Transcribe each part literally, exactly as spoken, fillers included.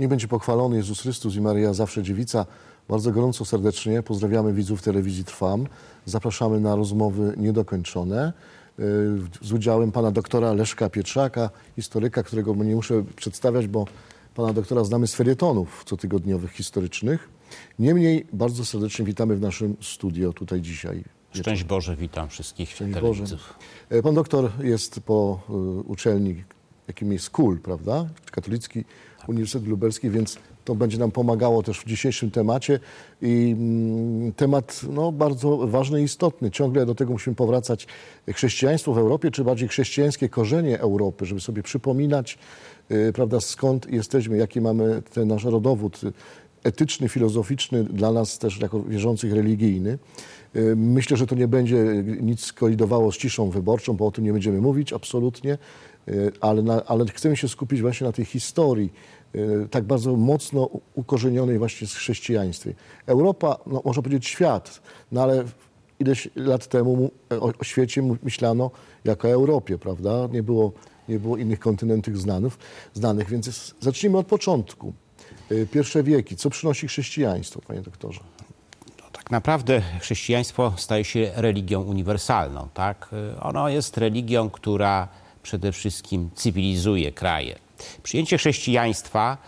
Niech będzie pochwalony Jezus Chrystus i Maryja zawsze dziewica. Bardzo gorąco, serdecznie pozdrawiamy widzów telewizji Trwam. Zapraszamy na rozmowy niedokończone z udziałem pana doktora Leszka Pietrzaka, historyka, którego nie muszę przedstawiać, bo pana doktora znamy z felietonów cotygodniowych, historycznych. Niemniej bardzo serdecznie witamy w naszym studio tutaj dzisiaj. Szczęść Boże, witam wszystkich Szczęść telewidzów. Boże. Pan doktor jest po uczelni, jakim jest K U L, prawda? Katolicki tak. Uniwersytet Lubelski, więc to będzie nam pomagało też w dzisiejszym temacie. I mm, temat no, bardzo ważny i istotny. Ciągle do tego musimy powracać. Chrześcijaństwo w Europie, czy bardziej chrześcijańskie korzenie Europy, żeby sobie przypominać, yy, prawda, skąd jesteśmy, jaki mamy ten nasz rodowód etyczny, filozoficzny, dla nas też jako wierzących religijny. Yy, myślę, że to nie będzie nic kolidowało z ciszą wyborczą, bo o tym nie będziemy mówić absolutnie, yy, ale, na, ale chcemy się skupić właśnie na tej historii, tak bardzo mocno ukorzenionej właśnie w chrześcijaństwie. Europa, no, można powiedzieć świat, no ale ileś lat temu o, o świecie myślano jako o Europie, prawda? Nie było, nie było innych kontynentów znanych, znanych, więc jest, zacznijmy od początku. Pierwsze wieki. Co przynosi chrześcijaństwo, panie doktorze? No, tak naprawdę chrześcijaństwo staje się religią uniwersalną, tak? Ono jest religią, która przede wszystkim cywilizuje kraje. Przyjęcie chrześcijaństwa,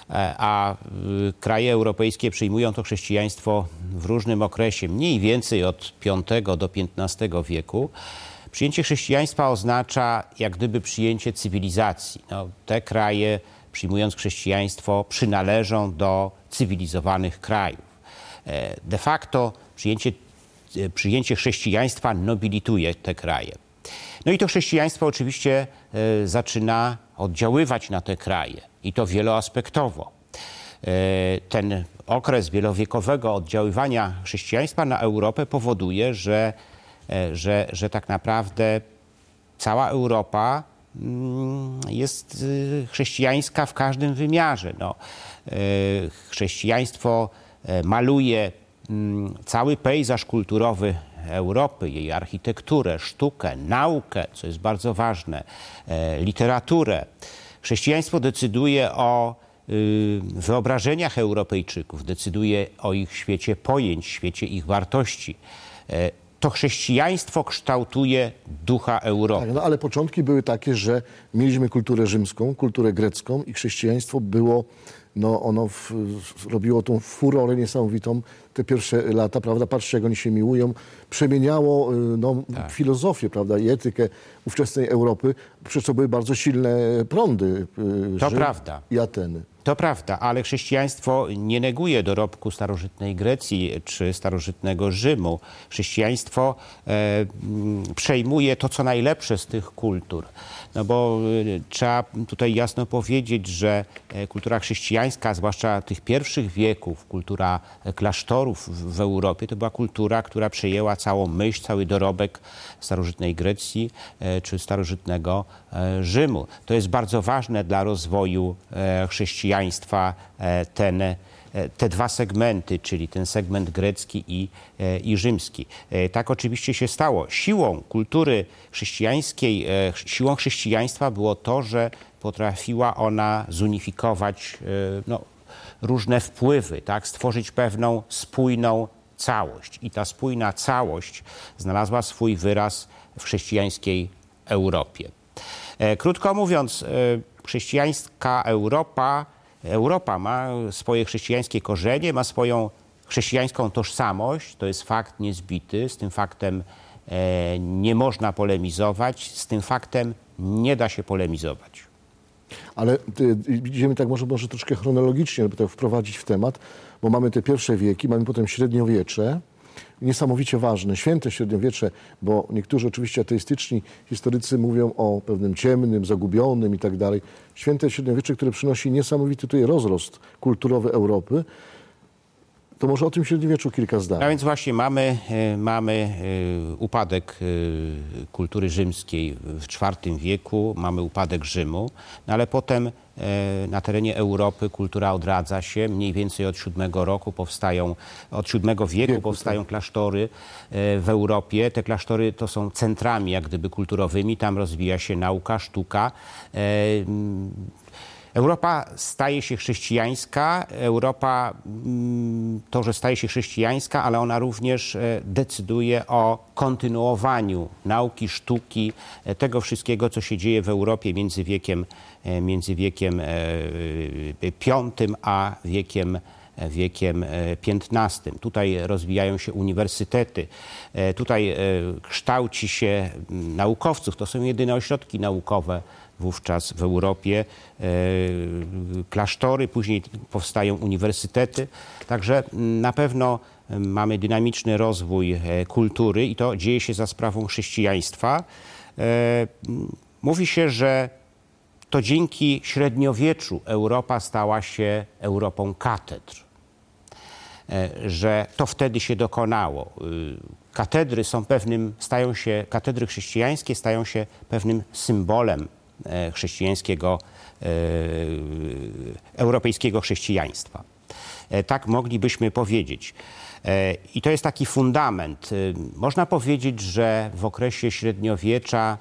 a kraje europejskie przyjmują to chrześcijaństwo w różnym okresie, mniej więcej od piątego do piętnastego wieku. Przyjęcie chrześcijaństwa oznacza jak gdyby przyjęcie cywilizacji. No, te kraje, przyjmując chrześcijaństwo, przynależą do cywilizowanych krajów. De facto przyjęcie, przyjęcie chrześcijaństwa nobilituje te kraje. No i to chrześcijaństwo oczywiście y, zaczyna oddziaływać na te kraje i to wieloaspektowo. Y, ten okres wielowiekowego oddziaływania chrześcijaństwa na Europę powoduje, że, y, że, że tak naprawdę cała Europa y, jest y, chrześcijańska w każdym wymiarze. No, y, chrześcijaństwo y, maluje y, cały pejzaż kulturowy Europy, jej architekturę, sztukę, naukę, co jest bardzo ważne, e, literaturę. Chrześcijaństwo decyduje o y, wyobrażeniach Europejczyków, decyduje o ich świecie pojęć, świecie ich wartości. E, to chrześcijaństwo kształtuje ducha Europy. Tak, no ale początki były takie, że mieliśmy kulturę rzymską, kulturę grecką i chrześcijaństwo było, no ono w, w, robiło tą furorę niesamowitą te pierwsze lata, prawda? Patrzcie, jak oni się miłują. Przemieniało no, tak. filozofię, prawda, i etykę ówczesnej Europy, przez co były bardzo silne prądy. To Rzym prawda. I Ateny. To prawda, ale chrześcijaństwo nie neguje dorobku starożytnej Grecji czy starożytnego Rzymu. Chrześcijaństwo e, przejmuje to, co najlepsze z tych kultur. No bo e, trzeba tutaj jasno powiedzieć, że e, kultura chrześcijańska, zwłaszcza tych pierwszych wieków, kultura klasztorów w, w Europie, to była kultura, która przejęła całą myśl, cały dorobek starożytnej Grecji e, czy starożytnego e, Rzymu. To jest bardzo ważne dla rozwoju e, chrześcijaństwa. Ten, te dwa segmenty, czyli ten segment grecki i, i rzymski. Tak oczywiście się stało. Siłą kultury chrześcijańskiej, siłą chrześcijaństwa było to, że potrafiła ona zunifikować no, różne wpływy, tak? Stworzyć pewną spójną całość. I ta spójna całość znalazła swój wyraz w chrześcijańskiej Europie. Krótko mówiąc, chrześcijańska Europa Europa ma swoje chrześcijańskie korzenie, ma swoją chrześcijańską tożsamość. To jest fakt niezbity. Z tym faktem e, nie można polemizować. Z tym faktem nie da się polemizować. Ale y, idziemy tak może, może troszkę chronologicznie, żeby to wprowadzić w temat, bo mamy te pierwsze wieki, mamy potem średniowiecze, niesamowicie ważne, święte średniowiecze, bo niektórzy oczywiście ateistyczni historycy mówią o pewnym ciemnym, zagubionym i tak dalej. Święte średniowiecze, które przynosi niesamowity tutaj rozrost kulturowy Europy. To może o tym średniowieczu kilka zdań. A więc właśnie mamy, mamy upadek kultury rzymskiej w czwartym wieku, mamy upadek Rzymu, no ale potem na terenie Europy kultura odradza się. Mniej więcej od siódmego roku powstają, od siódmego wieku, wieku powstają tak. klasztory w Europie. Te klasztory to są centrami jak gdyby kulturowymi. Tam rozwija się nauka, sztuka. Europa staje się chrześcijańska, Europa to, że staje się chrześcijańska, ale ona również decyduje o kontynuowaniu nauki, sztuki, tego wszystkiego, co się dzieje w Europie między wiekiem, między wiekiem piątym a wiekiem wiekiem piętnastym. Tutaj rozwijają się uniwersytety, tutaj kształci się naukowców. To są jedyne ośrodki naukowe wówczas w Europie, klasztory, później powstają uniwersytety. Także na pewno mamy dynamiczny rozwój kultury i to dzieje się za sprawą chrześcijaństwa. Mówi się, że to dzięki średniowieczu Europa stała się Europą katedr, że to wtedy się dokonało. Katedry są pewnym, stają się, katedry chrześcijańskie stają się pewnym symbolem chrześcijańskiego, europejskiego chrześcijaństwa. Tak moglibyśmy powiedzieć. I to jest taki fundament. Można powiedzieć, że w okresie średniowiecza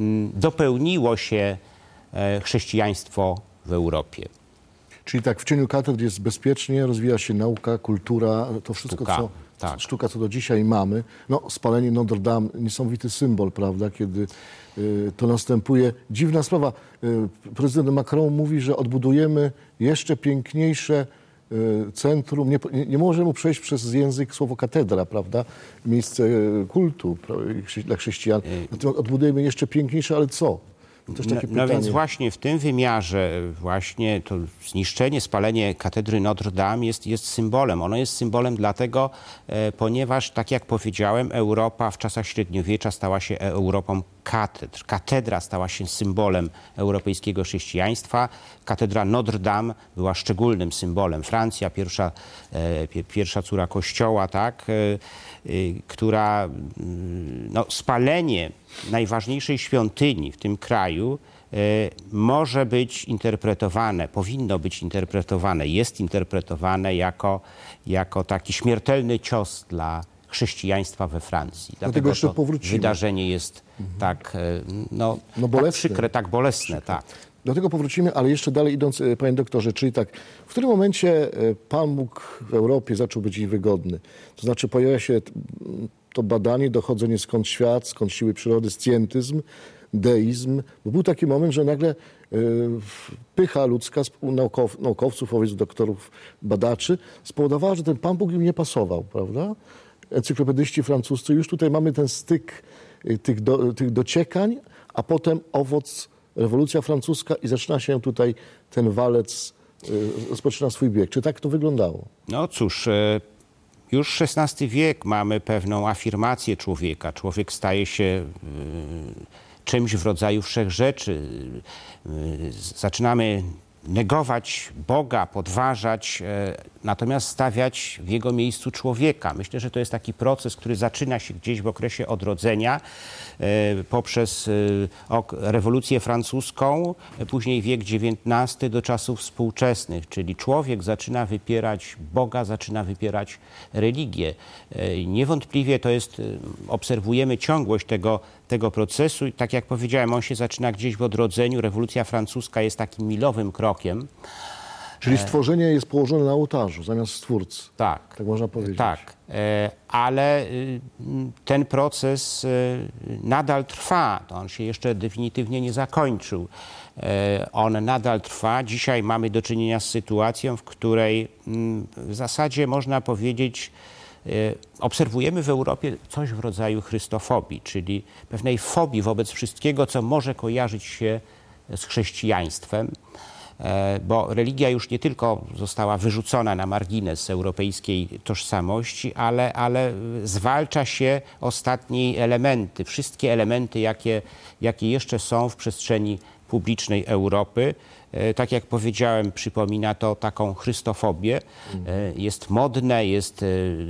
dopełniło się chrześcijaństwo w Europie. Czyli tak, w cieniu katedr jest bezpiecznie, rozwija się nauka, kultura, to wszystko, Sztuka, co, tak. sztuka, co do dzisiaj mamy. No, spalenie Notre Dame, niesamowity symbol, prawda, kiedy y, to następuje. Dziwna sprawa. Y, prezydent Macron mówi, że odbudujemy jeszcze piękniejsze y, centrum. Nie, nie, nie możemy przejść przez język słowo katedra, prawda, miejsce kultu pra, dla chrześcijan. Natomiast odbudujemy jeszcze piękniejsze, ale co? Też takie no, no więc właśnie w tym wymiarze właśnie to zniszczenie, spalenie katedry Notre Dame jest, jest symbolem. Ono jest symbolem dlatego, e, ponieważ, tak jak powiedziałem, Europa w czasach średniowiecza stała się Europą katedr. Katedra stała się symbolem europejskiego chrześcijaństwa. Katedra Notre Dame była szczególnym symbolem. Francja, pierwsza, e, pierwsza córa Kościoła, tak, e, e, która no, spalenie najważniejszej świątyni w tym kraju e, może być interpretowane, powinno być interpretowane, jest interpretowane jako, jako taki śmiertelny cios dla chrześcijaństwa we Francji. Dlatego jeszcze to powrócimy. Wydarzenie jest mhm. tak, no, no tak przykre, tak bolesne. Przykre. Tak. Do tego powrócimy, ale jeszcze dalej idąc, panie doktorze, czyli tak, w którym momencie Pan Bóg w Europie zaczął być wygodny? To znaczy pojawia się to badanie, dochodzenie skąd świat, skąd siły przyrody, scjentyzm, deizm, bo był taki moment, że nagle y, pycha ludzka naukow, naukowców, powiedzmy doktorów, badaczy spowodowała, że ten Pan Bóg im nie pasował, prawda? Encyklopedyści francuscy, już tutaj mamy ten styk y, tych, do, tych dociekań, a potem owoc rewolucja francuska i zaczyna się tutaj ten walec, y, rozpoczyna swój bieg. Czy tak to wyglądało? No cóż, y już szesnasty wiek mamy pewną afirmację człowieka. Człowiek staje się y, czymś w rodzaju wszechrzeczy. Y, zaczynamy negować Boga, podważać, y, natomiast stawiać w jego miejscu człowieka. Myślę, że to jest taki proces, który zaczyna się gdzieś w okresie odrodzenia y, poprzez y, ok, rewolucję francuską, y, później wiek dziewiętnasty do czasów współczesnych, czyli człowiek zaczyna wypierać Boga, zaczyna wypierać religię. Y, niewątpliwie to jest, y, obserwujemy ciągłość tego, tego procesu i tak jak powiedziałem, on się zaczyna gdzieś w odrodzeniu. Rewolucja francuska jest takim milowym krokiem. Czyli stworzenie jest położone na ołtarzu zamiast stwórcy. Tak. Tak można powiedzieć. Tak, ale ten proces nadal trwa. To on się jeszcze definitywnie nie zakończył. On nadal trwa. Dzisiaj mamy do czynienia z sytuacją, w której w zasadzie można powiedzieć, obserwujemy w Europie coś w rodzaju chrystofobii, czyli pewnej fobii wobec wszystkiego, co może kojarzyć się z chrześcijaństwem. Bo religia już nie tylko została wyrzucona na margines europejskiej tożsamości, ale, ale zwalcza się ostatnie elementy, wszystkie elementy, jakie, jakie jeszcze są w przestrzeni publicznej Europy. Tak jak powiedziałem, przypomina to taką chrystofobię. Jest modne, jest,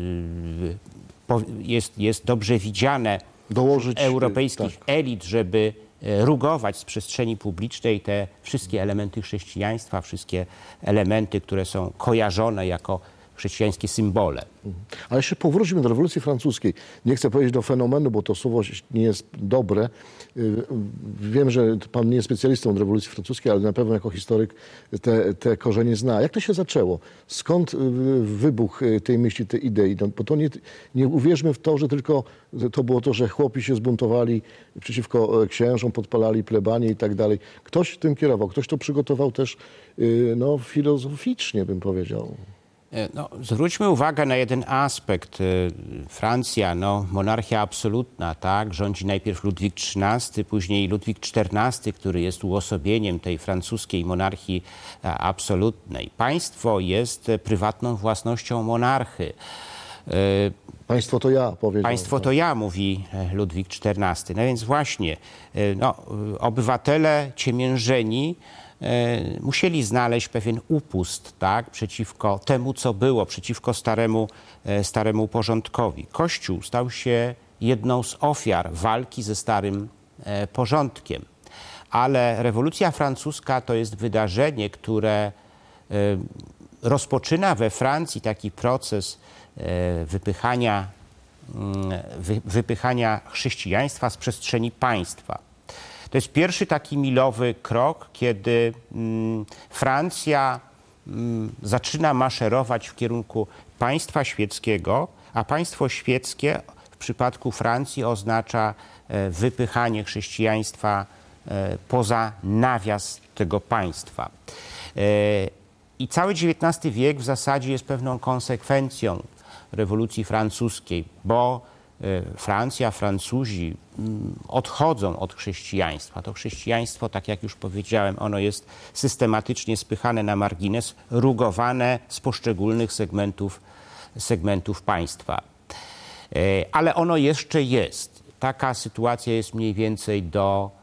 jest, jest dobrze widziane Dołożyć, europejskich tak. elit, żeby rugować z przestrzeni publicznej te wszystkie elementy chrześcijaństwa, wszystkie elementy, które są kojarzone jako chrześcijańskie symbole. Ale jeszcze powróćmy do rewolucji francuskiej. Nie chcę powiedzieć do fenomenu, bo to słowo nie jest dobre. Wiem, że pan nie jest specjalistą od rewolucji francuskiej, ale na pewno jako historyk te, te korzenie zna. Jak to się zaczęło? Skąd wybuch tej myśli, tej idei? No, bo to nie, nie uwierzmy w to, że tylko to było to, że chłopi się zbuntowali przeciwko księżom, podpalali plebanie i tak dalej. Ktoś tym kierował, ktoś to przygotował też no, filozoficznie, bym powiedział. No, zwróćmy uwagę na jeden aspekt. Francja, no, monarchia absolutna, tak? Rządzi najpierw Ludwik trzynasty, później Ludwik czternasty, który jest uosobieniem tej francuskiej monarchii absolutnej. Państwo jest prywatną własnością monarchy. Państwo to ja, powiedział. Państwo to ja, mówi Ludwik czternasty. No więc właśnie, no, obywatele ciemiężeni musieli znaleźć pewien upust, tak, przeciwko temu, co było, przeciwko staremu, staremu porządkowi. Kościół stał się jedną z ofiar walki ze starym porządkiem. Ale rewolucja francuska to jest wydarzenie, które rozpoczyna we Francji taki proces wypychania, wypychania chrześcijaństwa z przestrzeni państwa. To jest pierwszy taki milowy krok, kiedy mm, Francja mm, zaczyna maszerować w kierunku państwa świeckiego, a państwo świeckie w przypadku Francji oznacza e, wypychanie chrześcijaństwa e, poza nawias tego państwa. E, I cały dziewiętnasty wiek w zasadzie jest pewną konsekwencją rewolucji francuskiej, bo Francja, Francuzi odchodzą od chrześcijaństwa. To chrześcijaństwo, tak jak już powiedziałem, ono jest systematycznie spychane na margines, rugowane z poszczególnych segmentów, segmentów państwa. Ale ono jeszcze jest. Taka sytuacja jest mniej więcej do,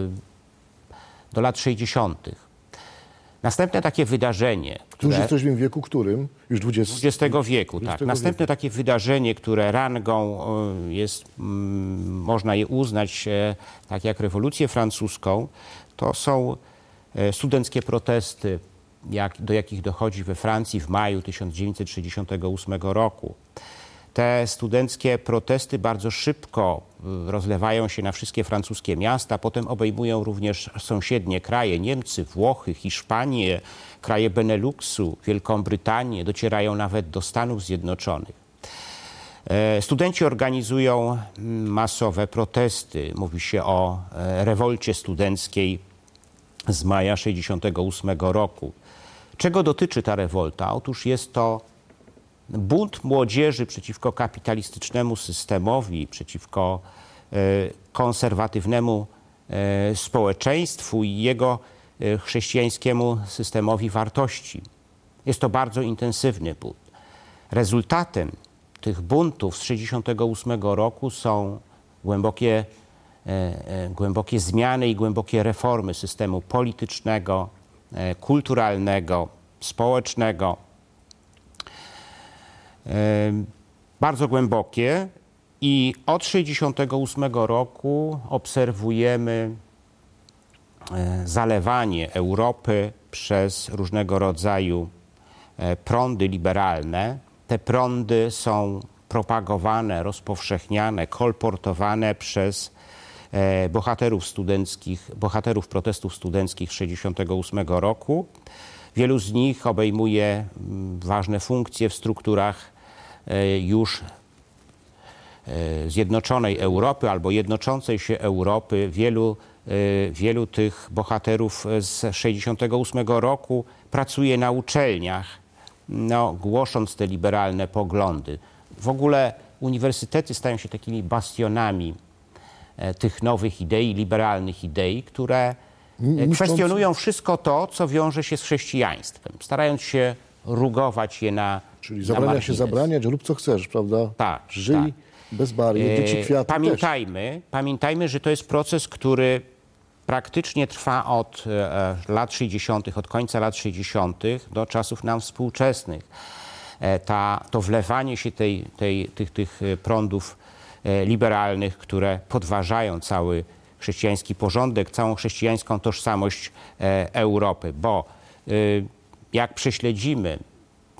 do lat sześćdziesiątych. Następne takie wydarzenie, które... Już jesteśmy w wieku którym? Już dwudziestego wieku, tak. Następne takie wydarzenie, które rangą jest, można je uznać, tak jak rewolucję francuską, to są studenckie protesty, jak, do jakich dochodzi we Francji w maju tysiąc dziewięćset sześćdziesiątego ósmego roku. Te studenckie protesty bardzo szybko rozlewają się na wszystkie francuskie miasta, potem obejmują również sąsiednie kraje, Niemcy, Włochy, Hiszpanię, kraje Beneluxu, Wielką Brytanię, docierają nawet do Stanów Zjednoczonych. Studenci organizują masowe protesty. Mówi się o rewolcie studenckiej z maja tysiąc dziewięćset sześćdziesiątego ósmego roku. Czego dotyczy ta rewolta? Otóż jest to bunt młodzieży przeciwko kapitalistycznemu systemowi, przeciwko e, konserwatywnemu e, społeczeństwu i jego e, chrześcijańskiemu systemowi wartości. Jest to bardzo intensywny bunt. Rezultatem tych buntów z tysiąc dziewięćset sześćdziesiątego ósmego roku są głębokie, e, e, głębokie zmiany i głębokie reformy systemu politycznego, e, kulturalnego, społecznego. Bardzo głębokie i od tysiąc dziewięćset sześćdziesiątego ósmego roku obserwujemy zalewanie Europy przez różnego rodzaju prądy liberalne. Te prądy są propagowane, rozpowszechniane, kolportowane przez bohaterów studenckich, bohaterów protestów studenckich z tysiąc dziewięćset sześćdziesiątego ósmego roku. Wielu z nich obejmuje ważne funkcje w strukturach już zjednoczonej Europy albo jednoczącej się Europy. Wielu, wielu tych bohaterów z tysiąc dziewięćset sześćdziesiątego ósmego roku pracuje na uczelniach, no, głosząc te liberalne poglądy. W ogóle uniwersytety stają się takimi bastionami tych nowych idei, liberalnych idei, które kwestionują wszystko to, co wiąże się z chrześcijaństwem, starając się rugować je na Czyli zabrania się zabraniać, rób co chcesz, prawda? Tak. Żyj tak. bez barier, dzieci kwiaty Pamiętajmy, też. pamiętajmy, że to jest proces, który praktycznie trwa od e, lat sześćdziesiątych, od końca lat sześćdziesiątych do czasów nam współczesnych. E, ta, to wlewanie się tej, tej, tych, tych prądów e, liberalnych, które podważają cały chrześcijański porządek, całą chrześcijańską tożsamość e, Europy, bo e, jak prześledzimy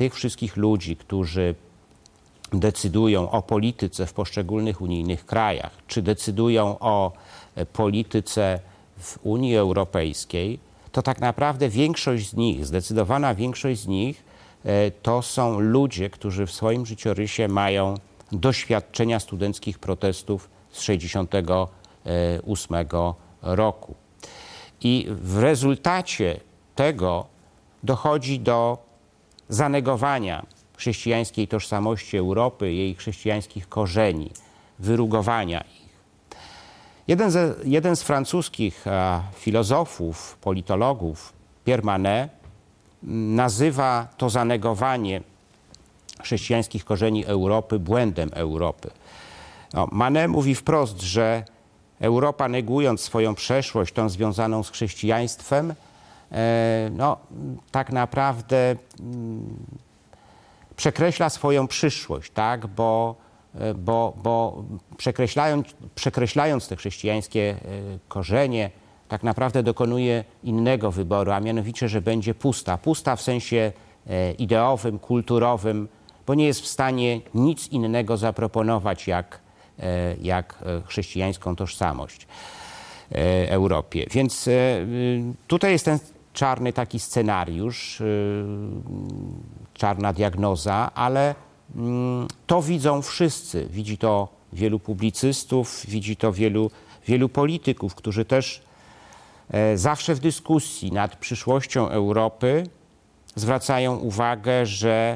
tych wszystkich ludzi, którzy decydują o polityce w poszczególnych unijnych krajach, czy decydują o polityce w Unii Europejskiej, to tak naprawdę większość z nich, zdecydowana większość z nich to są ludzie, którzy w swoim życiorysie mają doświadczenia studenckich protestów z sześćdziesiątego ósmego roku. I w rezultacie tego dochodzi do zanegowania chrześcijańskiej tożsamości Europy, jej chrześcijańskich korzeni, wyrugowania ich. Jeden, ze, jeden z francuskich a, filozofów, politologów, Pierre Manet, nazywa to zanegowanie chrześcijańskich korzeni Europy błędem Europy. No, Manet mówi wprost, że Europa, negując swoją przeszłość, tą związaną z chrześcijaństwem, e, no, tak naprawdę mm, przekreśla swoją przyszłość, tak? bo, bo, bo przekreślając, przekreślając te chrześcijańskie korzenie, tak naprawdę dokonuje innego wyboru, a mianowicie, że będzie pusta. Pusta w sensie ideowym, kulturowym, bo nie jest w stanie nic innego zaproponować jak, jak chrześcijańską tożsamość Europie. Więc tutaj jest ten czarny taki scenariusz, czarna diagnoza, ale to widzą wszyscy. Widzi to wielu publicystów, widzi to wielu, wielu polityków, którzy też zawsze w dyskusji nad przyszłością Europy zwracają uwagę, że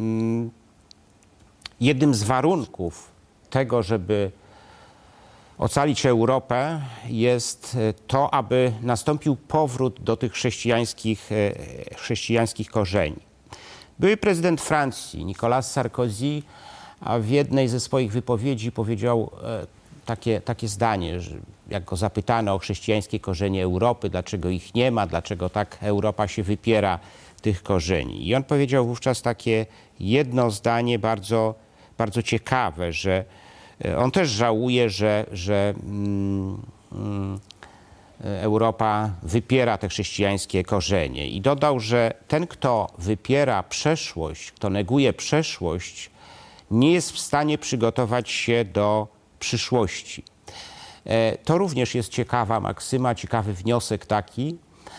jednym z warunków tego, żeby ocalić Europę, jest to, aby nastąpił powrót do tych chrześcijańskich, chrześcijańskich korzeni. Były prezydent Francji, Nicolas Sarkozy, a w jednej ze swoich wypowiedzi powiedział takie, takie zdanie, że jak go zapytano o chrześcijańskie korzenie Europy, dlaczego ich nie ma, dlaczego tak Europa się wypiera tych korzeni. I on powiedział wówczas takie jedno zdanie bardzo, bardzo ciekawe, że on też żałuje, że, że mm, mm, Europa wypiera te chrześcijańskie korzenie. I dodał, że ten, kto wypiera przeszłość, kto neguje przeszłość, nie jest w stanie przygotować się do przyszłości. To również jest ciekawa maksyma, ciekawy wniosek taki,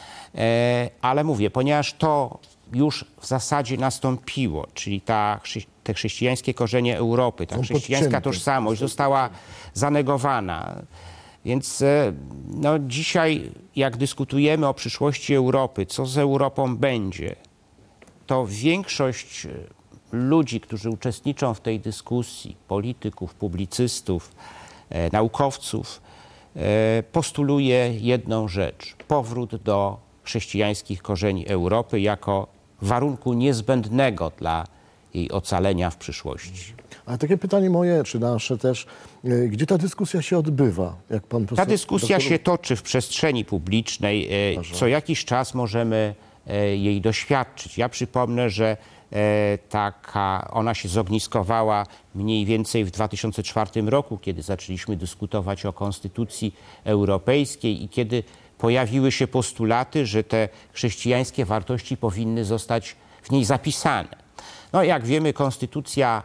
ale mówię, ponieważ to już w zasadzie nastąpiło, czyli ta, te chrześcijańskie korzenie Europy, ta chrześcijańska tożsamość została zanegowana. Więc no, dzisiaj, jak dyskutujemy o przyszłości Europy, co z Europą będzie, to większość ludzi, którzy uczestniczą w tej dyskusji, polityków, publicystów, e, naukowców, e, postuluje jedną rzecz: powrót do chrześcijańskich korzeni Europy jako warunku niezbędnego dla jej ocalenia w przyszłości. Ale takie pytanie moje, czy nasze też, gdzie ta dyskusja się odbywa? Jak pan ta dyskusja doktor... się toczy w przestrzeni publicznej. Co jakiś czas możemy jej doświadczyć. Ja przypomnę, że taka, ona się zogniskowała mniej więcej w dwa tysiące czwartym roku, kiedy zaczęliśmy dyskutować o Konstytucji Europejskiej i kiedy pojawiły się postulaty, że te chrześcijańskie wartości powinny zostać w niej zapisane. No, jak wiemy, Konstytucja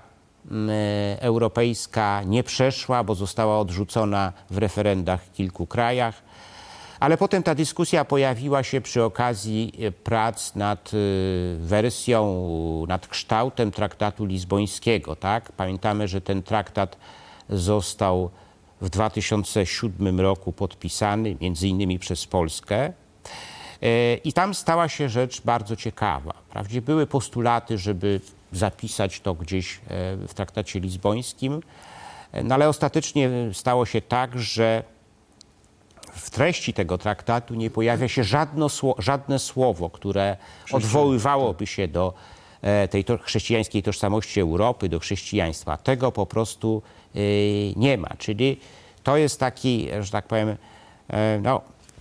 Europejska nie przeszła, bo została odrzucona w referendach w kilku krajach, ale potem ta dyskusja pojawiła się przy okazji prac nad wersją, nad kształtem traktatu lizbońskiego. Tak? Pamiętamy, że ten traktat został w dwa tysiące siódmym roku podpisany, między innymi przez Polskę. I tam stała się rzecz bardzo ciekawa. Wprawdzie były postulaty, żeby zapisać to gdzieś w traktacie lizbońskim, no ale ostatecznie stało się tak, że w treści tego traktatu nie pojawia się żadne, żadne słowo, które odwoływałoby się do tej to, chrześcijańskiej tożsamości Europy, do chrześcijaństwa. Tego po prostu y, nie ma. Czyli to jest taki, że tak powiem, y, no,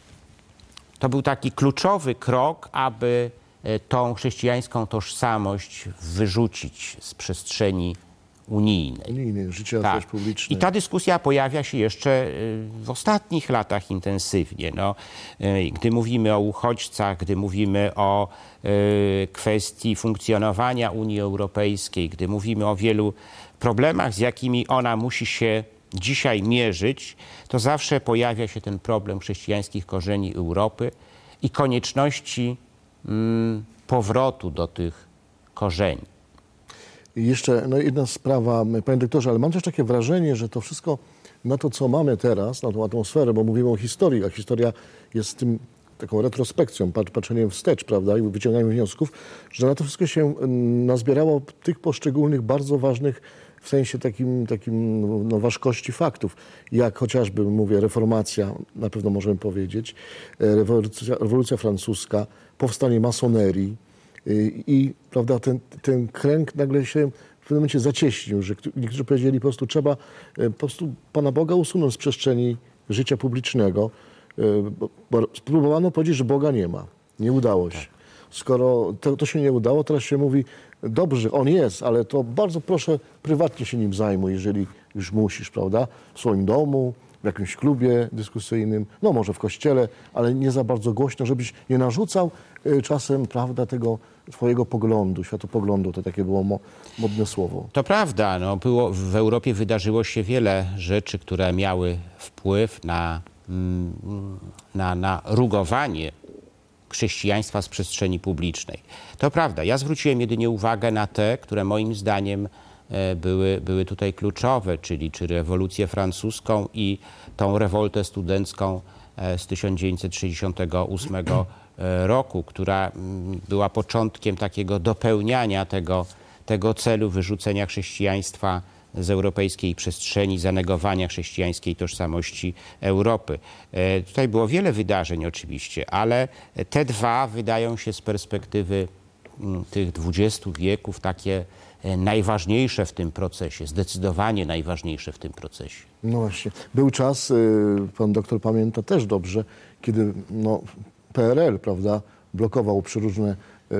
to był taki kluczowy krok, aby tą chrześcijańską tożsamość wyrzucić z przestrzeni unijnej. Unijnej, życia Tak. też publicznej. I ta dyskusja pojawia się jeszcze w ostatnich latach intensywnie. No, gdy mówimy o uchodźcach, gdy mówimy o kwestii funkcjonowania Unii Europejskiej, gdy mówimy o wielu problemach, z jakimi ona musi się dzisiaj mierzyć, to zawsze pojawia się ten problem chrześcijańskich korzeni Europy i konieczności mm, powrotu do tych korzeni. I jeszcze no, jedna sprawa, panie doktorze, ale mam też takie wrażenie, że to wszystko na to, co mamy teraz, na tą atmosferę, bo mówimy o historii, a historia jest tym taką retrospekcją, patrzeniem wstecz, prawda, i wyciąganiem wniosków, że na to wszystko się nazbierało tych poszczególnych, bardzo ważnych w sensie takim, takim no, ważkości faktów, jak chociażby, mówię, reformacja, na pewno możemy powiedzieć, rewolucja, rewolucja francuska, powstanie masonerii i, i prawda, ten, ten kręg nagle się w pewnym momencie zacieśnił, że niektórzy powiedzieli, po prostu trzeba po prostu Pana Boga usunąć z przestrzeni życia publicznego. Bo, bo spróbowano powiedzieć, że Boga nie ma. Nie udało się. Skoro to, to się nie udało, teraz się mówi, dobrze, On jest, ale to bardzo proszę, prywatnie się nim zajmuj, jeżeli już musisz, prawda? W swoim domu, w jakimś klubie dyskusyjnym, no może w kościele, ale nie za bardzo głośno, żebyś nie narzucał y, czasem, prawda, tego twojego poglądu, światopoglądu, to takie było mo, modne słowo. To prawda, no, było, w Europie wydarzyło się wiele rzeczy, które miały wpływ na Na, na rugowanie chrześcijaństwa z przestrzeni publicznej. To prawda, ja zwróciłem jedynie uwagę na te, które moim zdaniem były, były tutaj kluczowe, czyli czy rewolucję francuską i tą rewoltę studencką z tysiąc dziewięćset sześćdziesiątego ósmego roku, która była początkiem takiego dopełniania tego, tego celu wyrzucenia chrześcijaństwa z europejskiej przestrzeni, zanegowania chrześcijańskiej tożsamości Europy. E, tutaj było wiele wydarzeń oczywiście, ale te dwa wydają się z perspektywy m, tych dwudziestu wieków takie e, najważniejsze w tym procesie, zdecydowanie najważniejsze w tym procesie. No właśnie. Był czas, pan doktor pamięta też dobrze, kiedy no, P R L, prawda, blokował przeróżne,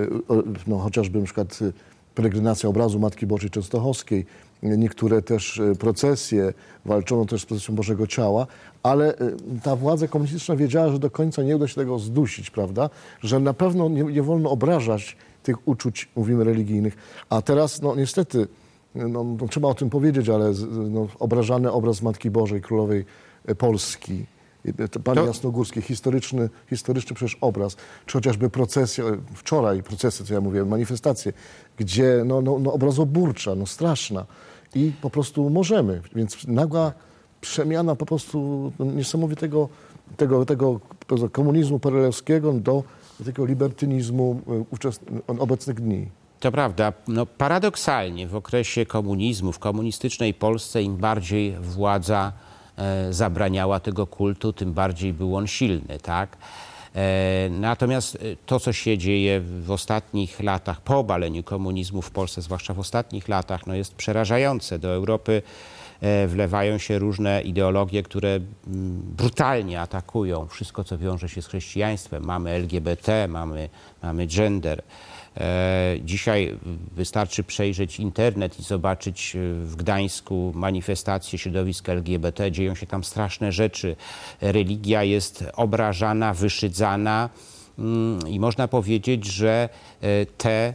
no, chociażby na przykład peregrinacja obrazu Matki Bożej Częstochowskiej, niektóre też procesje, walczono też z procesją Bożego Ciała, ale ta władza komunistyczna wiedziała, że do końca nie uda się tego zdusić, prawda? Że na pewno nie, nie wolno obrażać tych uczuć, mówimy, religijnych. A teraz, no niestety, no, no, trzeba o tym powiedzieć, ale no, obrażany obraz Matki Bożej, Królowej Polski, Pani to... Jasnogórskiej, historyczny, historyczny przecież obraz, czy chociażby procesja, wczoraj procesje, co ja mówię, manifestacje, gdzie no, no, no obrazoburcza, no straszna i po prostu możemy, więc nagła przemiana po prostu no, niesamowitego tego, tego, tego komunizmu perelowskiego do takiego libertynizmu obecnych dni. To prawda. No, paradoksalnie w okresie komunizmu, w komunistycznej Polsce im bardziej władza e, zabraniała tego kultu, tym bardziej był on silny, tak? E, natomiast to, co się dzieje w ostatnich latach, po obaleniu komunizmu w Polsce, zwłaszcza w ostatnich latach, no jest przerażające. Do Europy e, wlewają się różne ideologie, które m, brutalnie atakują wszystko, co wiąże się z chrześcijaństwem. Mamy L G B T, mamy, mamy gender. Dzisiaj wystarczy przejrzeć internet i zobaczyć w Gdańsku manifestacje środowisk L G B T. Dzieją się tam straszne rzeczy. Religia jest obrażana, wyszydzana i można powiedzieć, że te,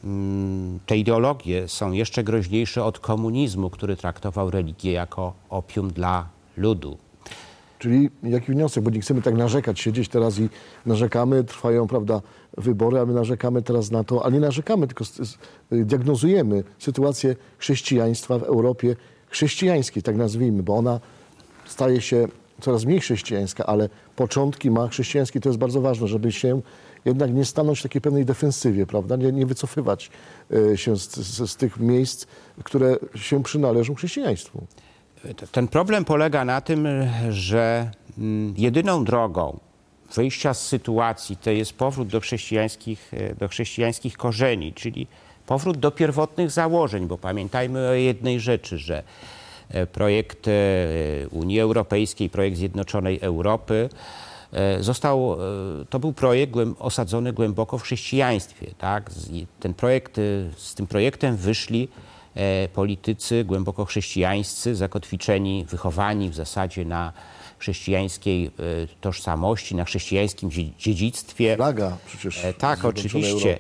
te ideologie są jeszcze groźniejsze od komunizmu, który traktował religię jako opium dla ludu. Czyli jaki wniosek, bo nie chcemy tak narzekać, siedzieć teraz i narzekamy, trwają, prawda, wybory, a my narzekamy teraz na to, ale nie narzekamy, tylko diagnozujemy sytuację chrześcijaństwa w Europie chrześcijańskiej, tak nazwijmy, bo ona staje się coraz mniej chrześcijańska, ale początki ma chrześcijańskie, to jest bardzo ważne, żeby się jednak nie stanąć w takiej pewnej defensywie, prawda, nie, nie wycofywać się z, z, z tych miejsc, które się przynależą chrześcijaństwu. Ten problem polega na tym, że jedyną drogą wyjścia z sytuacji to jest powrót do chrześcijańskich, do chrześcijańskich korzeni, czyli powrót do pierwotnych założeń, bo pamiętajmy o jednej rzeczy, że projekt Unii Europejskiej, projekt Zjednoczonej Europy został, to był projekt osadzony głęboko w chrześcijaństwie, tak? Ten projekt, z tym projektem wyszli politycy głęboko chrześcijańscy, zakotwiczeni, wychowani w zasadzie na chrześcijańskiej tożsamości, na chrześcijańskim dziedzictwie. Flaga przecież. Tak, oczywiście.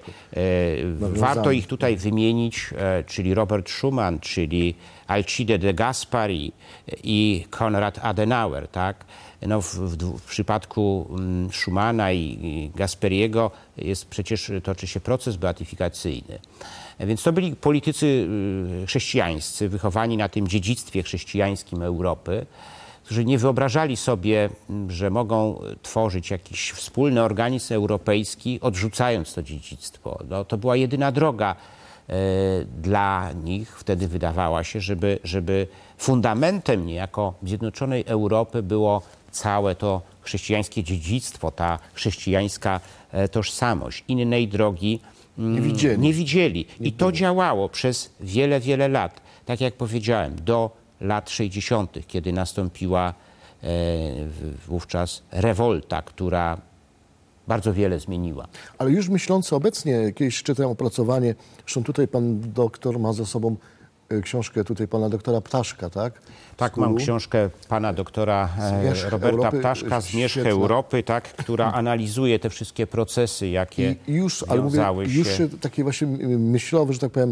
Warto ich tutaj wymienić, czyli Robert Schuman, czyli Alcide de Gasperi i Konrad Adenauer. Tak? No, w, w, w przypadku Schumana i, i Gasperiego jest przecież toczy się proces beatyfikacyjny. Więc to byli politycy chrześcijańscy, wychowani na tym dziedzictwie chrześcijańskim Europy, którzy nie wyobrażali sobie, że mogą tworzyć jakiś wspólny organizm europejski, odrzucając to dziedzictwo. No, to była jedyna droga e, dla nich, wtedy wydawała się, żeby, żeby fundamentem niejako zjednoczonej Europy było całe to chrześcijańskie dziedzictwo, ta chrześcijańska e, tożsamość. Innej drogi mm, nie widzieli. Nie widzieli. I to działało przez wiele, wiele lat. Tak jak powiedziałem, do lat sześćdziesiątych, kiedy nastąpiła e, wówczas rewolta, która bardzo wiele zmieniła. Ale już myślący obecnie, kiedyś czytałem opracowanie, zresztą tutaj pan doktor ma ze sobą książkę tutaj pana doktora Ptaszka, tak? Tak, mam książkę pana doktora Zmierzch Roberta Europy, Ptaszka, Zmierzch świetna. Europy, tak, która analizuje te wszystkie procesy, jakie I, i już, ale mówię, wiązały się. już się takie właśnie myślowe, że tak powiem,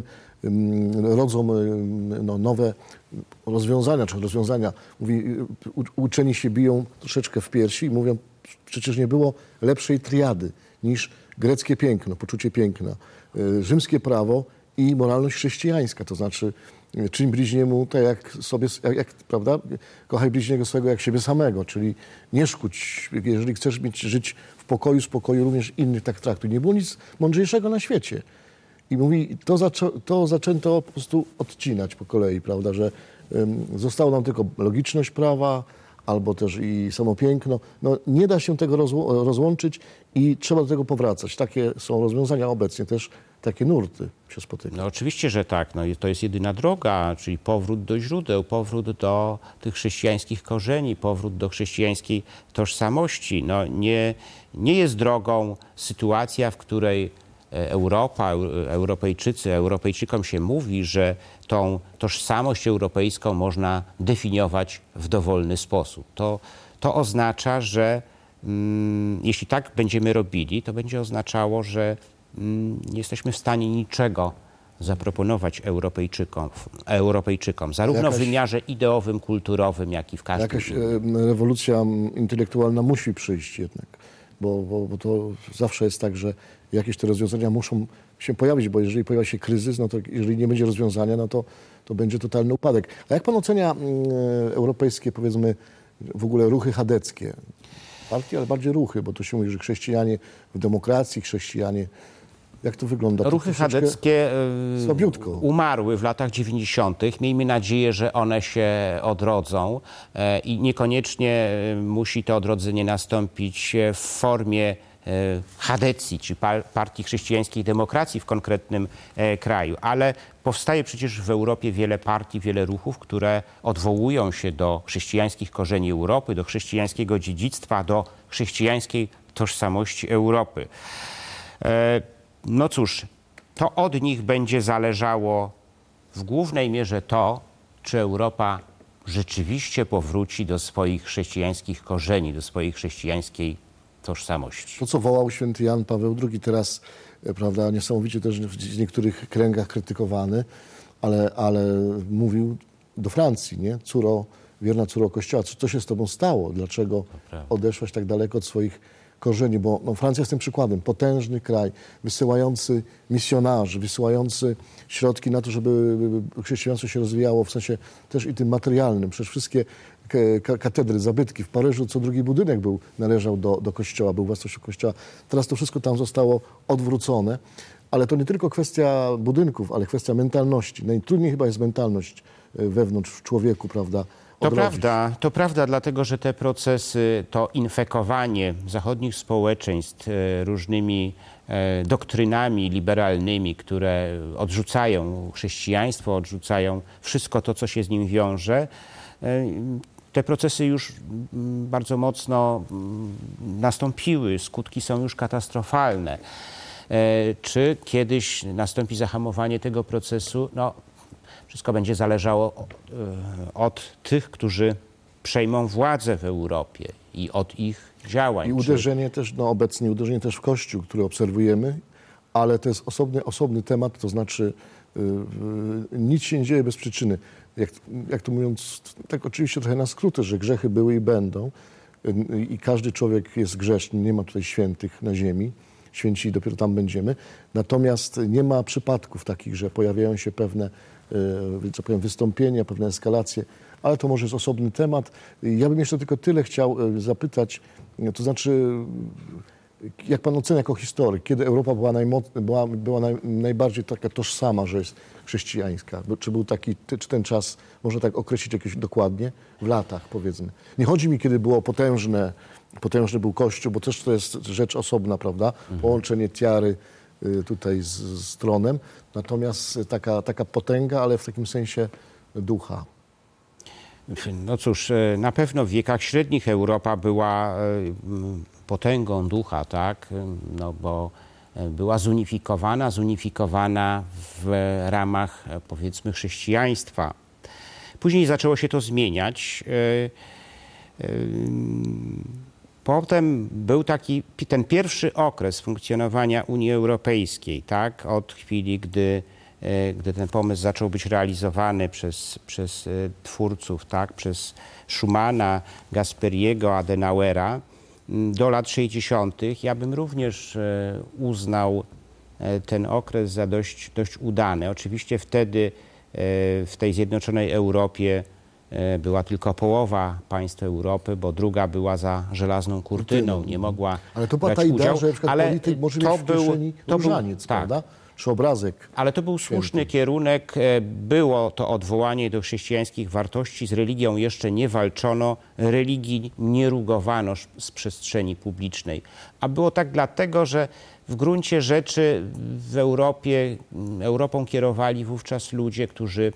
rodzą no, nowe rozwiązania, czy rozwiązania. Mówi, u, uczeni się biją troszeczkę w piersi i mówią, przecież nie było lepszej triady niż greckie piękno, poczucie piękna, rzymskie prawo i moralność chrześcijańska, to znaczy czyń bliźniemu tak jak sobie, jak, jak, prawda, kochaj bliźniego swego jak siebie samego, czyli nie szkódź, jeżeli chcesz mieć, żyć w pokoju, spokoju również innych tak traktuj. Nie było nic mądrzejszego na świecie. I mówi, to, zaczą, to zaczęto po prostu odcinać po kolei, prawda, że um, zostało nam tylko logiczność prawa, albo też i samo piękno. No, nie da się tego rozło rozłączyć i trzeba do tego powracać. Takie są rozwiązania obecnie, też takie nurty się spotykają. No oczywiście, że tak. No, to jest jedyna droga, czyli powrót do źródeł, powrót do tych chrześcijańskich korzeni, powrót do chrześcijańskiej tożsamości. No, nie, nie jest drogą sytuacja, w której Europa, Europejczycy, Europejczykom się mówi, że tą tożsamość europejską można definiować w dowolny sposób. To, to oznacza, że mm, jeśli tak będziemy robili, to będzie oznaczało, że mm, nie jesteśmy w stanie niczego zaproponować Europejczykom, Europejczykom zarówno jakaś, w wymiarze ideowym, kulturowym, jak i w każdym Jakaś innym. rewolucja intelektualna musi przyjść jednak, bo, bo, bo to zawsze jest tak, że jakieś te rozwiązania muszą się pojawić, bo jeżeli pojawia się kryzys, no to jeżeli nie będzie rozwiązania, no to, to będzie totalny upadek. A jak pan ocenia y, europejskie, powiedzmy, w ogóle ruchy chadeckie? Partie, ale bardziej ruchy, bo to się mówi, że chrześcijanie w demokracji, chrześcijanie... Jak to wygląda? Ruchy chadeckie słabiutko. umarły w latach dziewięćdziesiątych. Miejmy nadzieję, że one się odrodzą i niekoniecznie musi to odrodzenie nastąpić w formie chadecji, czy Partii Chrześcijańskiej Demokracji w konkretnym kraju, ale powstaje przecież w Europie wiele partii, wiele ruchów, które odwołują się do chrześcijańskich korzeni Europy, do chrześcijańskiego dziedzictwa, do chrześcijańskiej tożsamości Europy. No cóż, to od nich będzie zależało w głównej mierze to, czy Europa rzeczywiście powróci do swoich chrześcijańskich korzeni, do swojej chrześcijańskiej tożsamości. To, co wołał święty Jan Paweł drugi, teraz, prawda, niesamowicie też w niektórych kręgach krytykowany, ale, ale mówił do Francji, nie? Córo, wierna córo Kościoła, co, co się z tobą stało? Dlaczego odeszłaś tak daleko od swoich korzeni? Bo no, Francja jest tym przykładem. Potężny kraj, wysyłający misjonarzy, wysyłający środki na to, żeby chrześcijaństwo się rozwijało w sensie też i tym materialnym. Przecież wszystkie katedry, zabytki w Paryżu, co drugi budynek był, należał do, do kościoła, był własnością kościoła. Teraz to wszystko tam zostało odwrócone, ale to nie tylko kwestia budynków, ale kwestia mentalności. Najtrudniej chyba jest mentalność wewnątrz w człowieku, prawda? To odrodzić. prawda, to prawda, dlatego że te procesy, to infekowanie zachodnich społeczeństw różnymi doktrynami liberalnymi, które odrzucają chrześcijaństwo, odrzucają wszystko to, co się z nim wiąże, te procesy już bardzo mocno nastąpiły, skutki są już katastrofalne. Czy kiedyś nastąpi zahamowanie tego procesu? No, Wszystko będzie zależało od tych, którzy przejmą władzę w Europie i od ich działań. I uderzenie też, no obecnie uderzenie też w Kościół, który obserwujemy, ale to jest osobny, osobny temat, to znaczy yy, yy, nic się nie dzieje bez przyczyny. Jak, jak to mówiąc, tak oczywiście trochę na skróty, że grzechy były i będą yy, i każdy człowiek jest grzeszny, nie ma tutaj świętych na ziemi, święci dopiero tam będziemy, natomiast nie ma przypadków takich, że pojawiają się pewne yy, co powiem, wystąpienia, pewne eskalacje, ale to może jest osobny temat. Ja bym jeszcze tylko tyle chciał zapytać, to znaczy, jak pan ocenia jako historyk, kiedy Europa była, najmoc- była, była naj, najbardziej taka tożsama, że jest chrześcijańska? Czy był taki, czy ten czas, można tak określić jakieś dokładnie? W latach, powiedzmy. Nie chodzi mi, kiedy było potężne, potężny był Kościół, bo też to jest rzecz osobna, prawda? Połączenie tiary tutaj z, z tronem, natomiast taka, taka potęga, ale w takim sensie ducha. No cóż, na pewno w wiekach średnich Europa była potęgą ducha, tak? No bo była zunifikowana, zunifikowana w ramach, powiedzmy, chrześcijaństwa. Później zaczęło się to zmieniać. Potem był taki ten pierwszy okres funkcjonowania Unii Europejskiej, tak? Od chwili, gdy gdy ten pomysł zaczął być realizowany przez, przez twórców, tak, przez Schumana, Gasperiego, Adenauera do lat sześćdziesiątych. Ja bym również uznał ten okres za dość, dość udany. Oczywiście wtedy w tej zjednoczonej Europie była tylko połowa państw Europy, bo druga była za żelazną kurtyną, nie mogła Ale to była brać ta idea, udziału, że na przykład ale polityk może to mieć w kieszeni był, różaniec, tak. prawda? Czy obrazek. Ale to był słuszny święty. kierunek. Było to odwołanie do chrześcijańskich wartości. Z religią jeszcze nie walczono, religii nie rugowano z przestrzeni publicznej. A było tak dlatego, że w gruncie rzeczy w Europie, Europą kierowali wówczas ludzie, którzy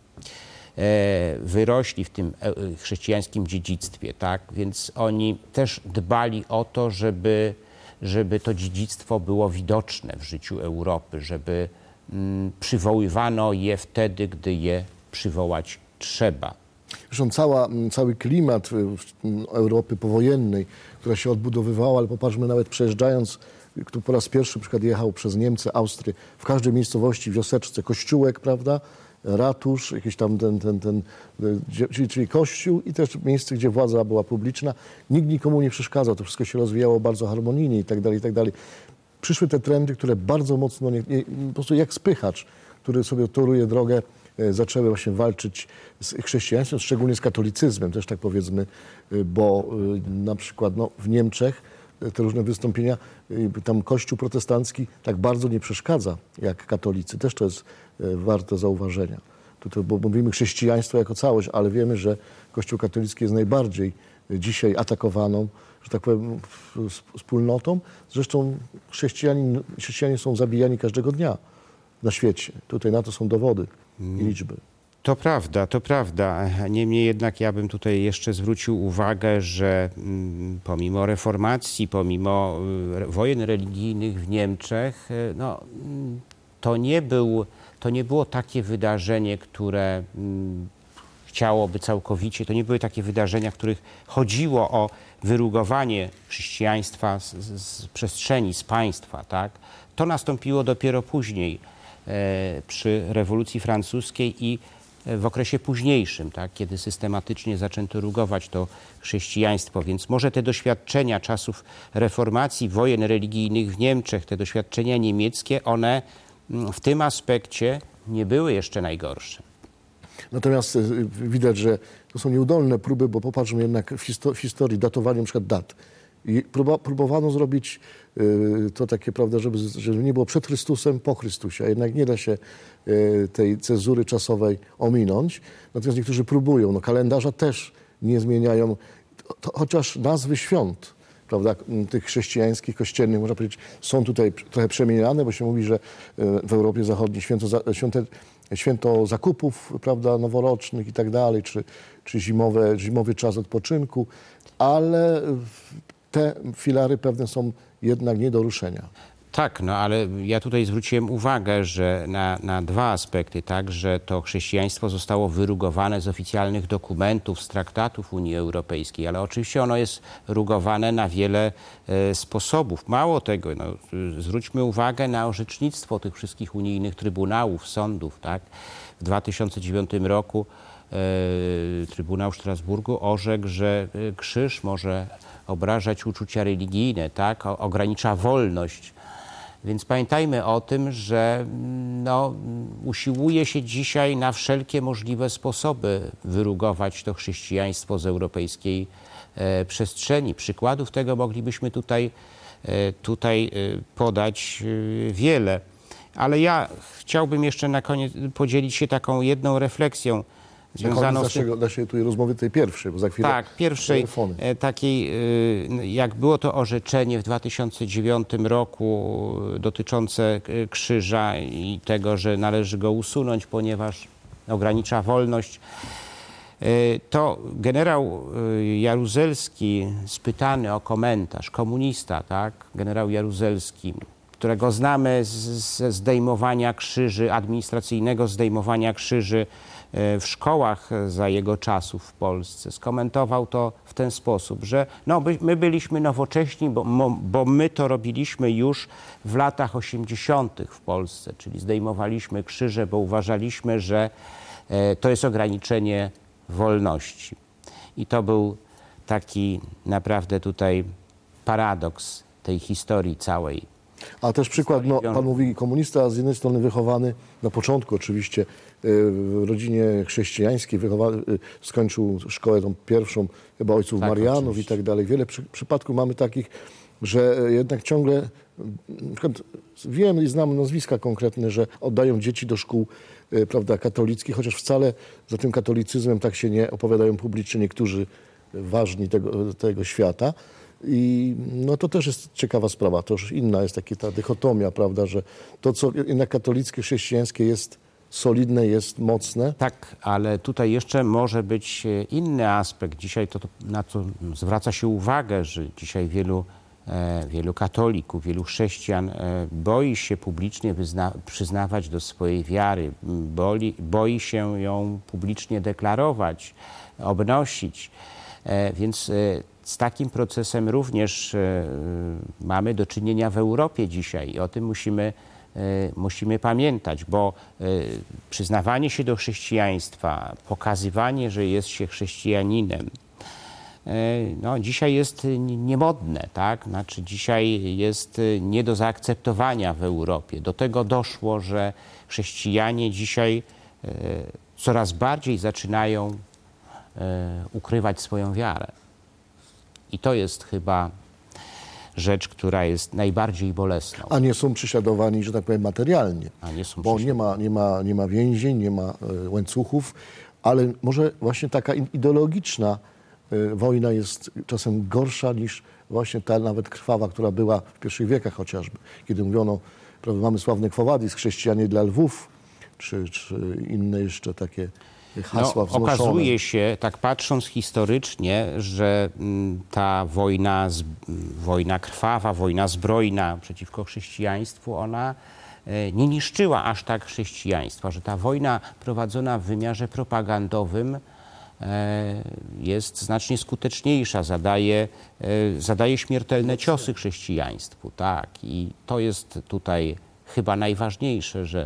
wyrośli w tym chrześcijańskim dziedzictwie, tak? Więc oni też dbali o to, żeby żeby to dziedzictwo było widoczne w życiu Europy, żeby mm, przywoływano je wtedy, gdy je przywołać trzeba. Zresztą cała, cały klimat Europy powojennej, która się odbudowywała, ale popatrzmy, nawet przejeżdżając, kto po raz pierwszy na przykład jechał przez Niemcy, Austrię, w każdej miejscowości, wioseczce, kościółek, prawda? Ratusz, jakiś tam ten, ten, ten czyli, czyli kościół i też miejsce, gdzie władza była publiczna. Nikt nikomu nie przeszkadzał, to wszystko się rozwijało bardzo harmonijnie i tak dalej, i tak dalej. Przyszły te trendy, które bardzo mocno, nie, nie, po prostu jak spychacz, który sobie toruje drogę, e, zaczęły właśnie walczyć z chrześcijaństwem, szczególnie z katolicyzmem, też tak powiedzmy, e, bo e, na przykład no, w Niemczech te różne wystąpienia, tam Kościół protestancki tak bardzo nie przeszkadza jak katolicy. Też to jest warte zauważenia. Tutaj, bo mówimy chrześcijaństwo jako całość, ale wiemy, że Kościół katolicki jest najbardziej dzisiaj atakowaną, że tak powiem, wspólnotą. Zresztą chrześcijanie, chrześcijanie są zabijani każdego dnia na świecie. Tutaj na to są dowody i liczby. To prawda, to prawda. Niemniej jednak ja bym tutaj jeszcze zwrócił uwagę, że pomimo reformacji, pomimo wojen religijnych w Niemczech, no, to nie był, to nie było takie wydarzenie, które chciałoby całkowicie, to nie były takie wydarzenia, w których chodziło o wyrugowanie chrześcijaństwa z, z przestrzeni, z państwa, tak? To nastąpiło dopiero później, e, przy rewolucji francuskiej i w okresie późniejszym, tak, kiedy systematycznie zaczęto rugować to chrześcijaństwo. Więc może te doświadczenia czasów reformacji, wojen religijnych w Niemczech, te doświadczenia niemieckie, one w tym aspekcie nie były jeszcze najgorsze. Natomiast widać, że to są nieudolne próby, bo popatrzmy jednak w, histo- w historii datowania na przykład dat. I próba, próbowano zrobić y, to takie, prawda, żeby, żeby nie było przed Chrystusem, po Chrystusie, a jednak nie da się y, tej cezury czasowej ominąć. Natomiast niektórzy próbują. No, kalendarza też nie zmieniają, to, chociaż nazwy świąt, prawda, tych chrześcijańskich, kościelnych, można powiedzieć, są tutaj trochę przemieniane, bo się mówi, że y, w Europie Zachodniej święto, za, święte, święto zakupów, prawda, noworocznych i tak dalej, czy, czy zimowe, zimowy czas odpoczynku, ale te filary pewne są jednak nie do ruszenia. Tak, no ale ja tutaj zwróciłem uwagę, że na, na dwa aspekty, tak, że to chrześcijaństwo zostało wyrugowane z oficjalnych dokumentów, z traktatów Unii Europejskiej, ale oczywiście ono jest rugowane na wiele e, sposobów. Mało tego, no, zwróćmy uwagę na orzecznictwo tych wszystkich unijnych trybunałów, sądów, tak. W dwa tysiące dziewiątym roku e, Trybunał Strasburgu orzekł, że krzyż może obrażać uczucia religijne, tak, o, ogranicza wolność. Więc pamiętajmy o tym, że no, usiłuje się dzisiaj na wszelkie możliwe sposoby wyrugować to chrześcijaństwo z europejskiej e, przestrzeni. Przykładów tego moglibyśmy tutaj, e, tutaj e, podać e, wiele. Ale ja chciałbym jeszcze na koniec podzielić się taką jedną refleksją związaną z tym... naszego, naszej tutaj rozmowy, tej pierwszej, bo za chwilę Tak, pierwszej telefony. takiej, jak było to orzeczenie w dwa tysiące dziewiątym roku dotyczące krzyża i tego, że należy go usunąć, ponieważ ogranicza wolność, to generał Jaruzelski, spytany o komentarz, komunista, tak, generał Jaruzelski, którego znamy ze zdejmowania krzyży, administracyjnego zdejmowania krzyży w szkołach za jego czasów w Polsce, skomentował to w ten sposób, że no, by, my byliśmy nowocześni, bo, bo my to robiliśmy już w latach osiemdziesiątych w Polsce, czyli zdejmowaliśmy krzyże, bo uważaliśmy, że e, to jest ograniczenie wolności. I to był taki naprawdę tutaj paradoks tej historii całej. A też przykład, no, pan mówi komunista, a z jednej strony wychowany, na początku oczywiście, w rodzinie chrześcijańskiej, wychowany, skończył szkołę tą pierwszą, chyba ojców tak, Marianów oczywiście. I tak dalej. Wiele przy, przypadków mamy takich, że jednak ciągle, na przykład wiem i znam nazwiska konkretne, że oddają dzieci do szkół, prawda, katolickich, chociaż wcale za tym katolicyzmem tak się nie opowiadają publicznie niektórzy ważni tego, tego świata. I no to też jest ciekawa sprawa, to już inna jest taka ta dychotomia, prawda, że to, co jednak katolickie, chrześcijańskie jest solidne, jest mocne. Tak, ale tutaj jeszcze może być inny aspekt. Dzisiaj to, to na co zwraca się uwagę, że dzisiaj wielu, e, wielu katolików, wielu chrześcijan e, boi się publicznie wyzna, przyznawać do swojej wiary, boi, boi się ją publicznie deklarować, obnosić, e, więc e, z takim procesem również e, mamy do czynienia w Europie dzisiaj i o tym musimy, e, musimy pamiętać, bo e, przyznawanie się do chrześcijaństwa, pokazywanie, że jest się chrześcijaninem, e, no, dzisiaj jest niemodne, tak? Znaczy dzisiaj jest nie do zaakceptowania w Europie. Do tego doszło, że chrześcijanie dzisiaj e, coraz bardziej zaczynają e, ukrywać swoją wiarę. I to jest chyba rzecz, która jest najbardziej bolesna. A nie są prześladowani, że tak powiem, materialnie. A nie są bo nie ma, nie, ma, nie ma więzień, nie ma e, łańcuchów, ale może właśnie taka ideologiczna e, wojna jest czasem gorsza niż właśnie ta nawet krwawa, która była w pierwszych wiekach chociażby. Kiedy mówiono, prawda, mamy sławne Quo Vadis, chrześcijanie dla lwów, czy, czy inne jeszcze takie hasła no, okazuje się, tak patrząc historycznie, że m, ta wojna, z, wojna krwawa, wojna zbrojna przeciwko chrześcijaństwu, ona e, nie niszczyła aż tak chrześcijaństwa, że ta wojna prowadzona w wymiarze propagandowym e, jest znacznie skuteczniejsza, zadaje, e, zadaje śmiertelne ciosy chrześcijaństwu. Tak. I to jest tutaj chyba najważniejsze, że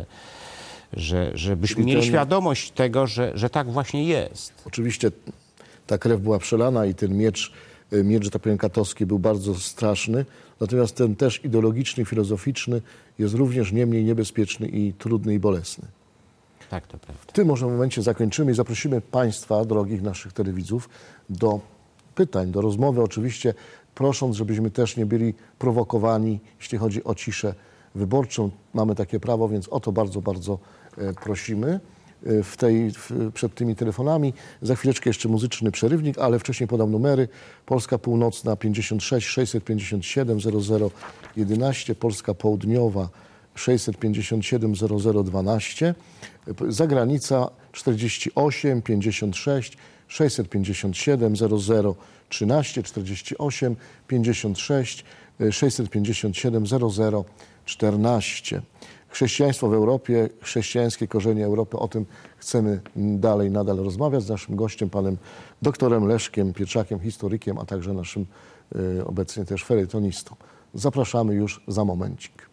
Że, żebyśmy mieli ten... świadomość tego, że, że tak właśnie jest. Oczywiście ta krew była przelana i ten miecz, miecz, że tak powiem, katowski był bardzo straszny, natomiast ten też ideologiczny, filozoficzny jest również nie mniej niebezpieczny i trudny i bolesny. Tak, to prawda. W tym może momencie zakończymy i zaprosimy Państwa, drogich naszych telewidzów, do pytań, do rozmowy, oczywiście prosząc, żebyśmy też nie byli prowokowani, jeśli chodzi o ciszę wyborczą. Mamy takie prawo, więc o to bardzo, bardzo prosimy w tej, w, przed tymi telefonami. Za chwileczkę jeszcze muzyczny przerywnik, ale wcześniej podam numery. Polska Północna pięćdziesiąt sześć sześćset pięćdziesiąt siedem zero zero jedenaście, Polska Południowa sześćset pięćdziesiąt siedem zero zero dwanaście, zagranica czterdzieści osiem pięćdziesiąt sześć sześćset pięćdziesiąt siedem zero zero trzynaście, czterdzieści osiem pięćdziesiąt sześć sześćset pięćdziesiąt siedem zero zero czternaście. Chrześcijaństwo w Europie, chrześcijańskie korzenie Europy. O tym chcemy dalej, nadal rozmawiać z naszym gościem, panem doktorem Leszkiem Pietrzakiem, historykiem, a także naszym y, obecnie też felietonistą. Zapraszamy już za momencik.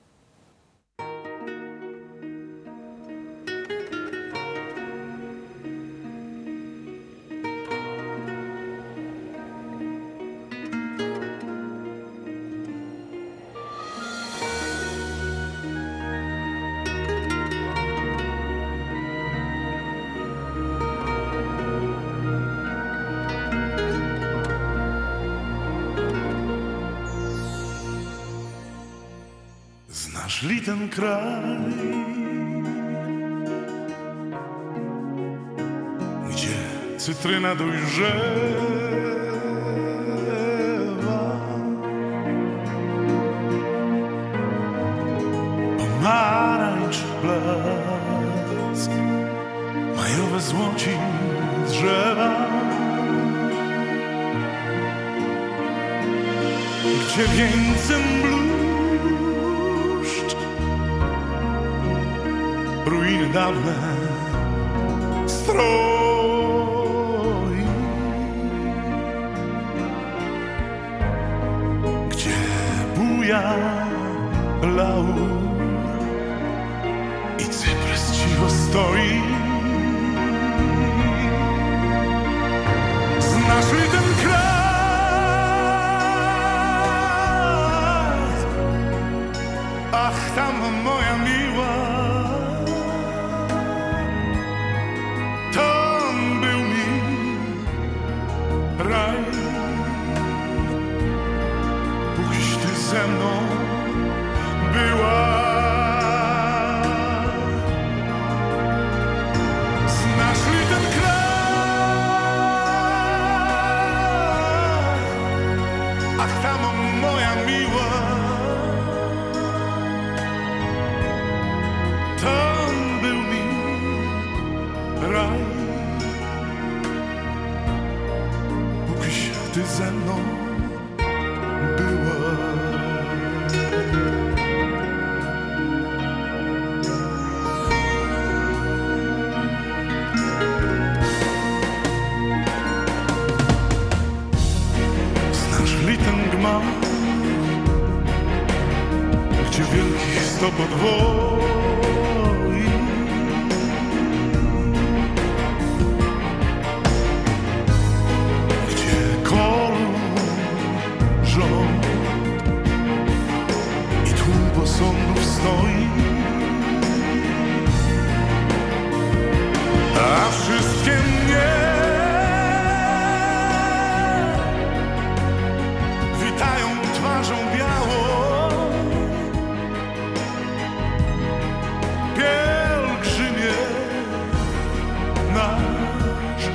Znasz li ten kraj, gdzie cytryna dojrzewa, pomarańcz blask, majowe złoci drzewa, gdzie wieńcem bluszcz ruiny dawne stroi, gdzie buja laur i cyprys cicho stoi. Znasz li ten kraj? Ach, tam moja miła, tam był mi raj, pókiś ty ze mną była. Znasz li ten kraj? Ach, tam moja miła, tam był mi raj, pókiś ty ze mną była. Znasz li ten gmach, gdzie wielkich stopot woi, gdzie kolor rząd i tłum posągów stoi, a wszystkie mnie witają twarzą białą. Pielgrzymie nasz,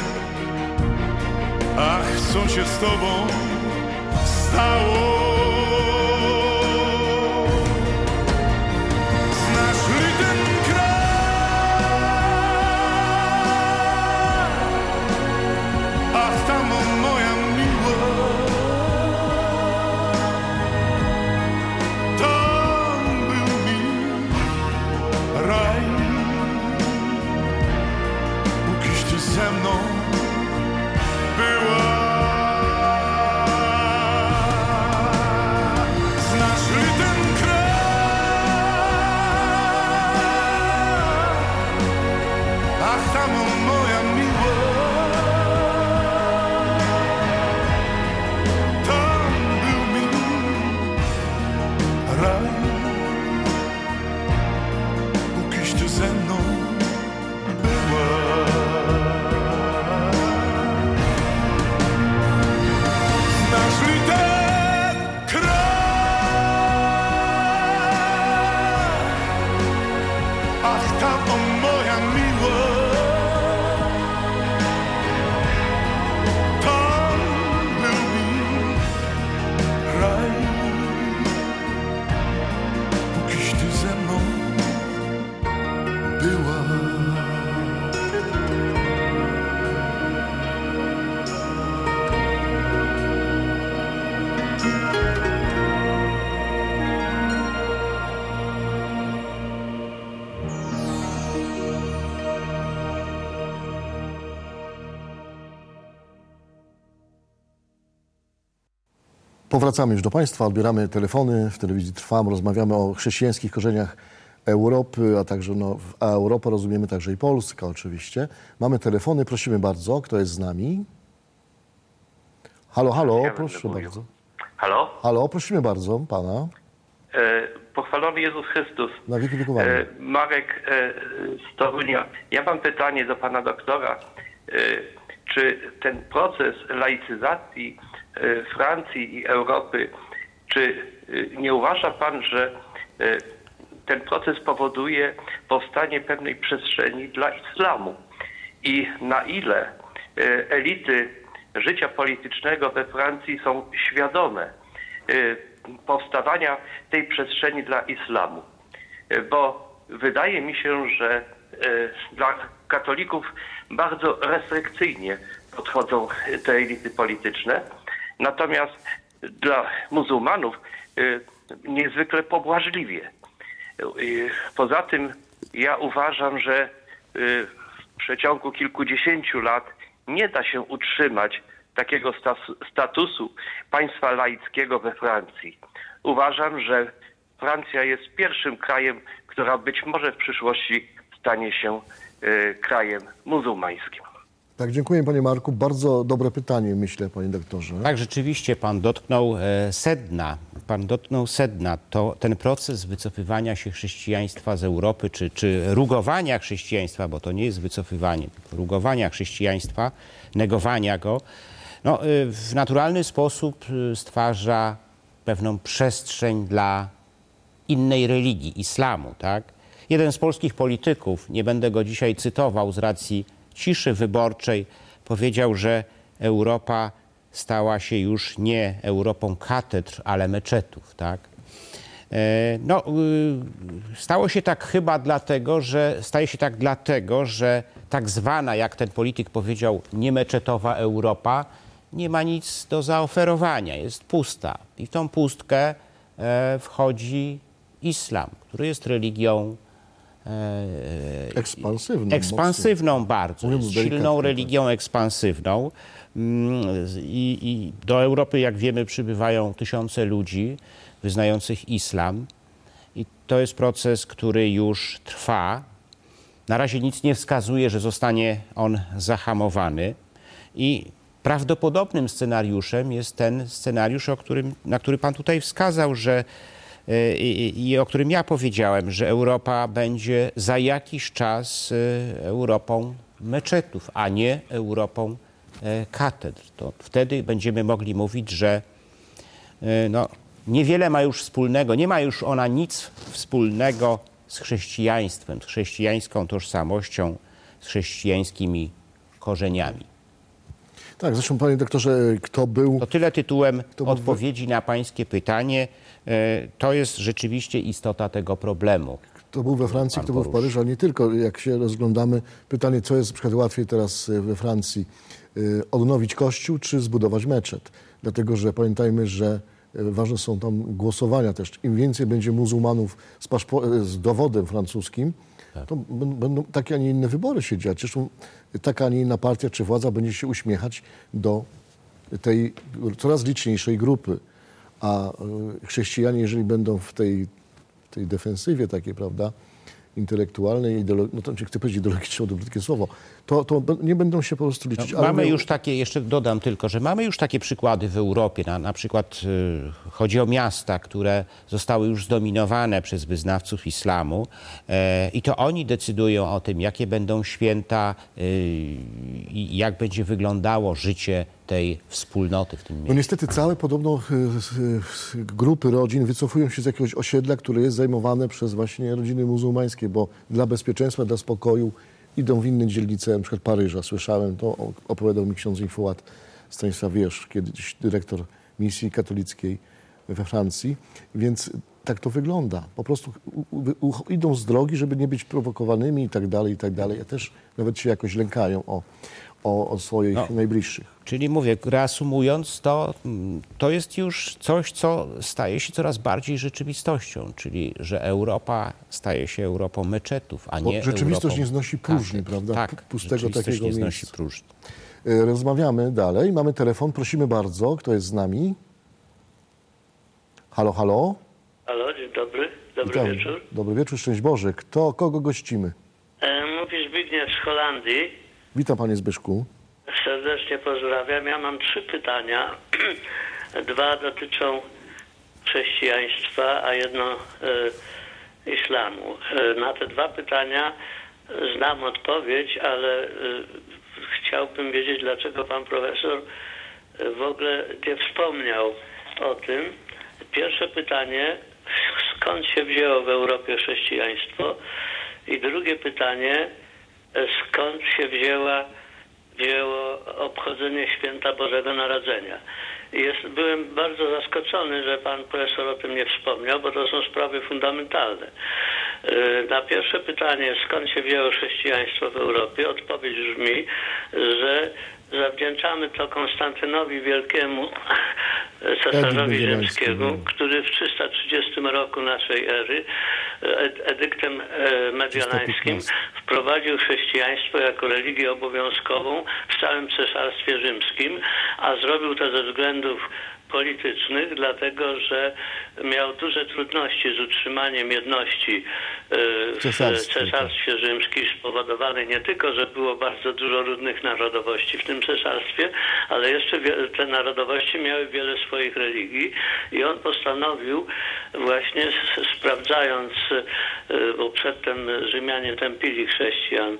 ach, co się z tobą stało? Znasz li ten kraj? Ach, tam moja miła, tam był mi raj, pókiś ty ze mną była. Znasz li ten kraj? Ach, tam moja miła, tam był mi raj, pókiś ty ze mną była. Powracamy już do Państwa, odbieramy telefony, w telewizji Trwam, rozmawiamy o chrześcijańskich korzeniach Europy, a także no, a Europa rozumiemy także i Polska oczywiście. Mamy telefony, prosimy bardzo, kto jest z nami? Halo, halo, Ja proszę będę bardzo. Halo? Halo, prosimy bardzo pana. E, pochwalony Jezus Chrystus. Na wieki wieków. Amen. E, Marek e, z Torunia. Ja mam pytanie do pana doktora. E, czy ten proces laicyzacji e, Francji i Europy, czy e, nie uważa pan, że e, ten proces powoduje powstanie pewnej przestrzeni dla islamu? I na ile e, elity życia politycznego we Francji są świadome y, powstawania tej przestrzeni dla islamu. Y, bo wydaje mi się, że y, dla katolików bardzo restrykcyjnie podchodzą te elity polityczne, natomiast dla muzułmanów y, niezwykle pobłażliwie. Y, poza tym ja uważam, że y, w przeciągu kilkudziesięciu lat nie da się utrzymać takiego statusu państwa laickiego we Francji. Uważam, że Francja jest pierwszym krajem, która być może w przyszłości stanie się y, krajem muzułmańskim. Tak, dziękuję panie Marku. Bardzo dobre pytanie, myślę, panie doktorze. Tak, rzeczywiście pan dotknął e, sedna. Pan dotknął sedna. To ten proces wycofywania się chrześcijaństwa z Europy, czy, czy rugowania chrześcijaństwa, bo to nie jest wycofywanie, tylko rugowania chrześcijaństwa, negowania go, no, e, w naturalny sposób stwarza pewną przestrzeń dla innej religii, islamu, tak? Jeden z polskich polityków, nie będę go dzisiaj cytował z racji ciszy wyborczej, powiedział, że Europa stała się już nie Europą katedr, ale meczetów, tak? No, stało się tak chyba dlatego, że staje się tak dlatego, że tak zwana, jak ten polityk powiedział, niemeczetowa Europa nie ma nic do zaoferowania, jest pusta. I w tą pustkę wchodzi islam, który jest religią Ekspansywną. Ekspansywną bardzo, jest silną religią ekspansywną I, i do Europy, jak wiemy, przybywają tysiące ludzi wyznających islam i to jest proces, który już trwa. Na razie nic nie wskazuje, że zostanie on zahamowany i prawdopodobnym scenariuszem jest ten scenariusz, o którym, na który pan tutaj wskazał, że I, i o którym ja powiedziałem, że Europa będzie za jakiś czas Europą meczetów, a nie Europą katedr. To wtedy będziemy mogli mówić, że no, niewiele ma już wspólnego, nie ma już ona nic wspólnego z chrześcijaństwem, z chrześcijańską tożsamością, z chrześcijańskimi korzeniami. Tak, zresztą panie doktorze, kto był... To tyle tytułem był... odpowiedzi na pańskie pytanie. To jest rzeczywiście istota tego problemu. Kto był we Francji, kto był w Paryżu, ale nie tylko. Jak się rozglądamy, pytanie, co jest na przykład łatwiej teraz we Francji, odnowić kościół czy zbudować meczet? Dlatego, że pamiętajmy, że ważne są tam głosowania też. Im więcej będzie muzułmanów z, paszpo- z dowodem francuskim, tak. to będą takie, a nie inne wybory się dziać. Zresztą taka, a nie inna partia czy władza będzie się uśmiechać do tej coraz liczniejszej grupy. A chrześcijanie, jeżeli będą w tej, tej defensywie takiej, prawda, intelektualnej, ideolo- no to chcę powiedzieć ideologiczne, to brzydkie słowo, to, to nie będą się po prostu liczyć. No, mamy ale... już takie, jeszcze dodam tylko, że mamy już takie przykłady w Europie. Na, na przykład y, chodzi o miasta, które zostały już zdominowane przez wyznawców islamu e, i to oni decydują o tym, jakie będą święta y, i jak będzie wyglądało życie tej wspólnoty w tym mieście. No niestety całe podobno y, y, grupy rodzin wycofują się z jakiegoś osiedla, które jest zajmowane przez właśnie rodziny muzułmańskie, bo dla bezpieczeństwa, dla spokoju idą w inne dzielnice, na przykład Paryża. Słyszałem, to opowiadał mi ksiądz Infołat Stanisław Wierz, kiedyś dyrektor misji katolickiej we Francji. Więc tak to wygląda. Po prostu u, u, idą z drogi, żeby nie być prowokowanymi i tak dalej, i tak dalej. A też nawet się jakoś lękają o, o, o swoich no. najbliższych. Czyli mówię, reasumując, to, to jest już coś, co staje się coraz bardziej rzeczywistością, czyli że Europa staje się Europą meczetów, a Bo nie rzeczywistość Europą nie znosi próżni, katedr. prawda? Tak, Pustego takiego nie znosi miejsca. próżni. Rozmawiamy dalej. Mamy telefon. Prosimy bardzo. Kto jest z nami? Halo, halo. Halo, dzień dobry. Dobry Witam. wieczór. Dobry wieczór, szczęść Boże. Kto, kogo gościmy? E, mówi Zbigniew z Holandii. Witam panie Zbyszku. Serdecznie pozdrawiam. Ja mam trzy pytania. Dwa dotyczą chrześcijaństwa, a jedno e, islamu. E, na te dwa pytania znam odpowiedź, ale e, chciałbym wiedzieć, dlaczego pan profesor w ogóle nie wspomniał o tym. Pierwsze pytanie, skąd się wzięło w Europie chrześcijaństwo? I drugie pytanie, skąd się wzięła, wzięło obchodzenie święta Bożego Narodzenia? Jest, byłem bardzo zaskoczony, że pan profesor o tym nie wspomniał, bo to są sprawy fundamentalne. Na pierwsze pytanie, skąd się wzięło chrześcijaństwo w Europie, odpowiedź brzmi, że zawdzięczamy to Konstantynowi Wielkiemu, cesarzowi rzymskiemu, który w trzysta trzydziestym roku naszej ery edyktem mediolańskim wprowadził chrześcijaństwo jako religię obowiązkową w całym cesarstwie rzymskim, a zrobił to ze względów politycznych, dlatego że miał duże trudności z utrzymaniem jedności w Cesarstwie, cesarstwie rzymskim, spowodowanej nie tylko, że było bardzo dużo różnych narodowości w tym cesarstwie, ale jeszcze te narodowości miały wiele swoich religii i on postanowił właśnie sprawdzając, bo przedtem Rzymianie tępili chrześcijan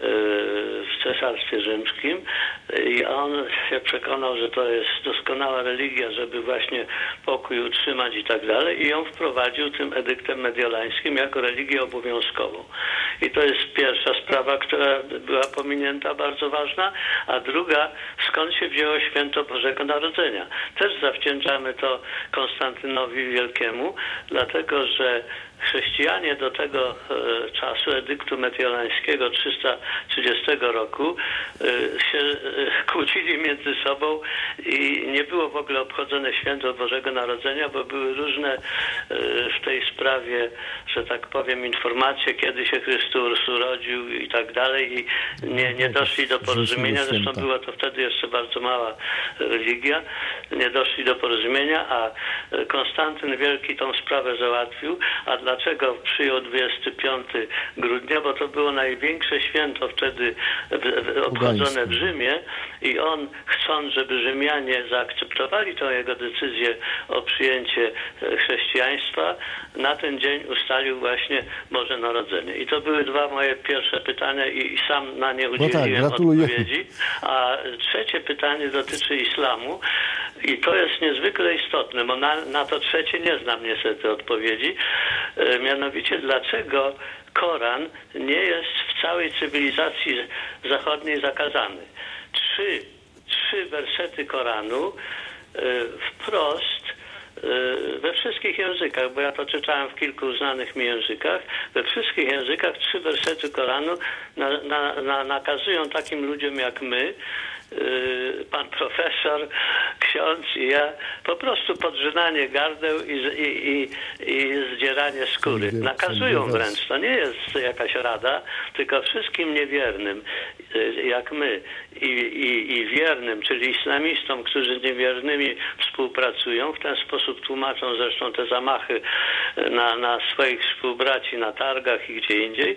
w cesarstwie rzymskim i on się przekonał, że to jest doskonała religia, żeby właśnie pokój utrzymać i tak dalej i ją wprowadził tym edyktem mediolańskim jako religię obowiązkową. I to jest pierwsza sprawa, która była pominięta, bardzo ważna, a druga, skąd się wzięło święto Bożego Narodzenia. Też zawdzięczamy to Konstantynowi Wielkiemu, dlatego że chrześcijanie do tego e, czasu, edyktu mediolańskiego trzysta trzydziestego roku, e, się e, kłócili między sobą i nie było w ogóle obchodzone święto Bożego Narodzenia, bo były różne e, w tej sprawie, że tak powiem, informacje, kiedy się Chrystus urodził i tak dalej i nie, nie doszli do porozumienia. Zresztą była to wtedy jeszcze bardzo mała religia. Nie doszli do porozumienia, a Konstantyn Wielki tą sprawę załatwił, a dla Dlaczego przyjął dwudziestego piątego grudnia? Bo to było największe święto wtedy obchodzone w Rzymie i on, chcąc, żeby Rzymianie zaakceptowali tą jego decyzję o przyjęcie chrześcijaństwa, na ten dzień ustalił właśnie Boże Narodzenie. I to były dwa moje pierwsze pytania i sam na nie udzieliłem no tak, odpowiedzi. A trzecie pytanie dotyczy islamu i to jest niezwykle istotne, bo na, na to trzecie nie znam niestety odpowiedzi. Mianowicie, dlaczego Koran nie jest w całej cywilizacji zachodniej zakazany? Trzy, trzy wersety Koranu wprost we wszystkich językach, bo ja to czytałem w kilku znanych mi językach, we wszystkich językach trzy wersety Koranu na, na, na, nakazują takim ludziom jak my, pan profesor, ksiądz i ja, po prostu podrzynanie gardeł i, i, i, i zdzieranie skóry. Nakazują wręcz. To nie jest jakaś rada, tylko wszystkim niewiernym, jak my, i, i, i wiernym, czyli islamistom, którzy niewiernymi współpracują, w ten sposób tłumaczą zresztą te zamachy na, na swoich współbraci na targach i gdzie indziej,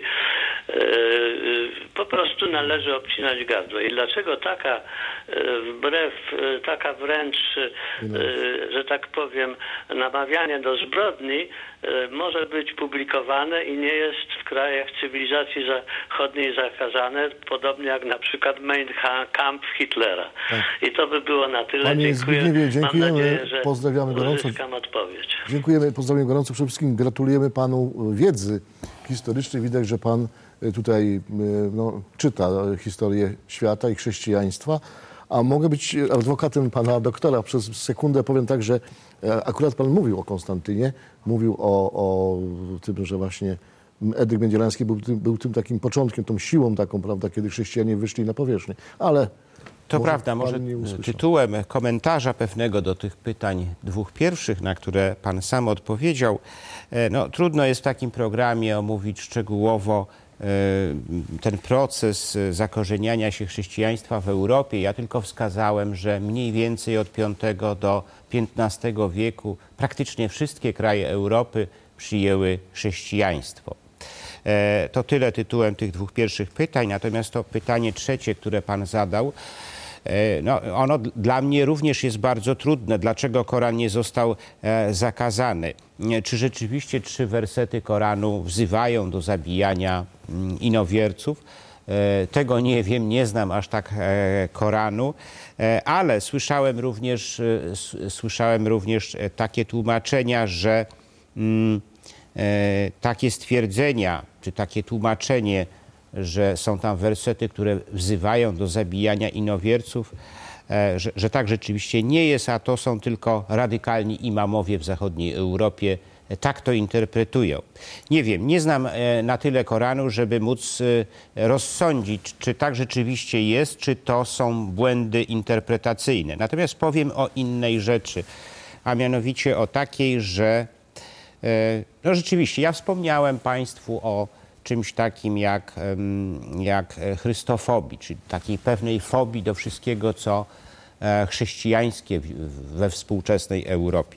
po prostu należy obcinać gardło. I dlaczego taka wbrew, taka wręcz, że tak powiem, namawianie do zbrodni może być publikowane i nie jest w krajach cywilizacji zachodniej zakazane, podobnie jak na przykład Mein Kampf Hitlera. Tak. I to by było na tyle. Panie Dziękuję. Zbigniewie, dziękujemy. Mam nadzieję, że pozdrawiamy gorąco. uzyskam odpowiedź. Dziękujemy, pozdrawiamy gorąco. Przede wszystkim gratulujemy panu wiedzy historycznej. Widać, że pan tutaj no, czyta historię świata i chrześcijaństwa. A mogę być adwokatem pana doktora. Przez sekundę powiem tak, że akurat pan mówił o Konstantynie, mówił o, o tym, że właśnie edykt mediolański był tym, był tym takim początkiem, tą siłą taką, prawda, kiedy chrześcijanie wyszli na powierzchnię. Ale to może prawda, może tytułem komentarza pewnego do tych pytań dwóch pierwszych, na które pan sam odpowiedział, no trudno jest w takim programie omówić szczegółowo ten proces zakorzeniania się chrześcijaństwa w Europie. Ja tylko wskazałem, że mniej więcej od piątego do piętnastego wieku praktycznie wszystkie kraje Europy przyjęły chrześcijaństwo. To tyle tytułem tych dwóch pierwszych pytań, natomiast to pytanie trzecie, które pan zadał, no, ono dla mnie również jest bardzo trudne. Dlaczego Koran nie został e, zakazany? Czy rzeczywiście trzy wersety Koranu wzywają do zabijania mm, inowierców? E, tego nie wiem, nie znam aż tak e, Koranu, e, ale słyszałem również, e, s, słyszałem również takie tłumaczenia, że mm, e, takie stwierdzenia, czy takie tłumaczenie, że są tam wersety, które wzywają do zabijania inowierców, że, że tak rzeczywiście nie jest, a to są tylko radykalni imamowie w zachodniej Europie. Tak to interpretują. Nie wiem, nie znam na tyle Koranu, żeby móc rozsądzić, czy tak rzeczywiście jest, czy to są błędy interpretacyjne. Natomiast powiem o innej rzeczy, a mianowicie o takiej, że no rzeczywiście, ja wspomniałem państwu o czymś takim jak, jak chrystofobii, czyli takiej pewnej fobii do wszystkiego, co chrześcijańskie we współczesnej Europie.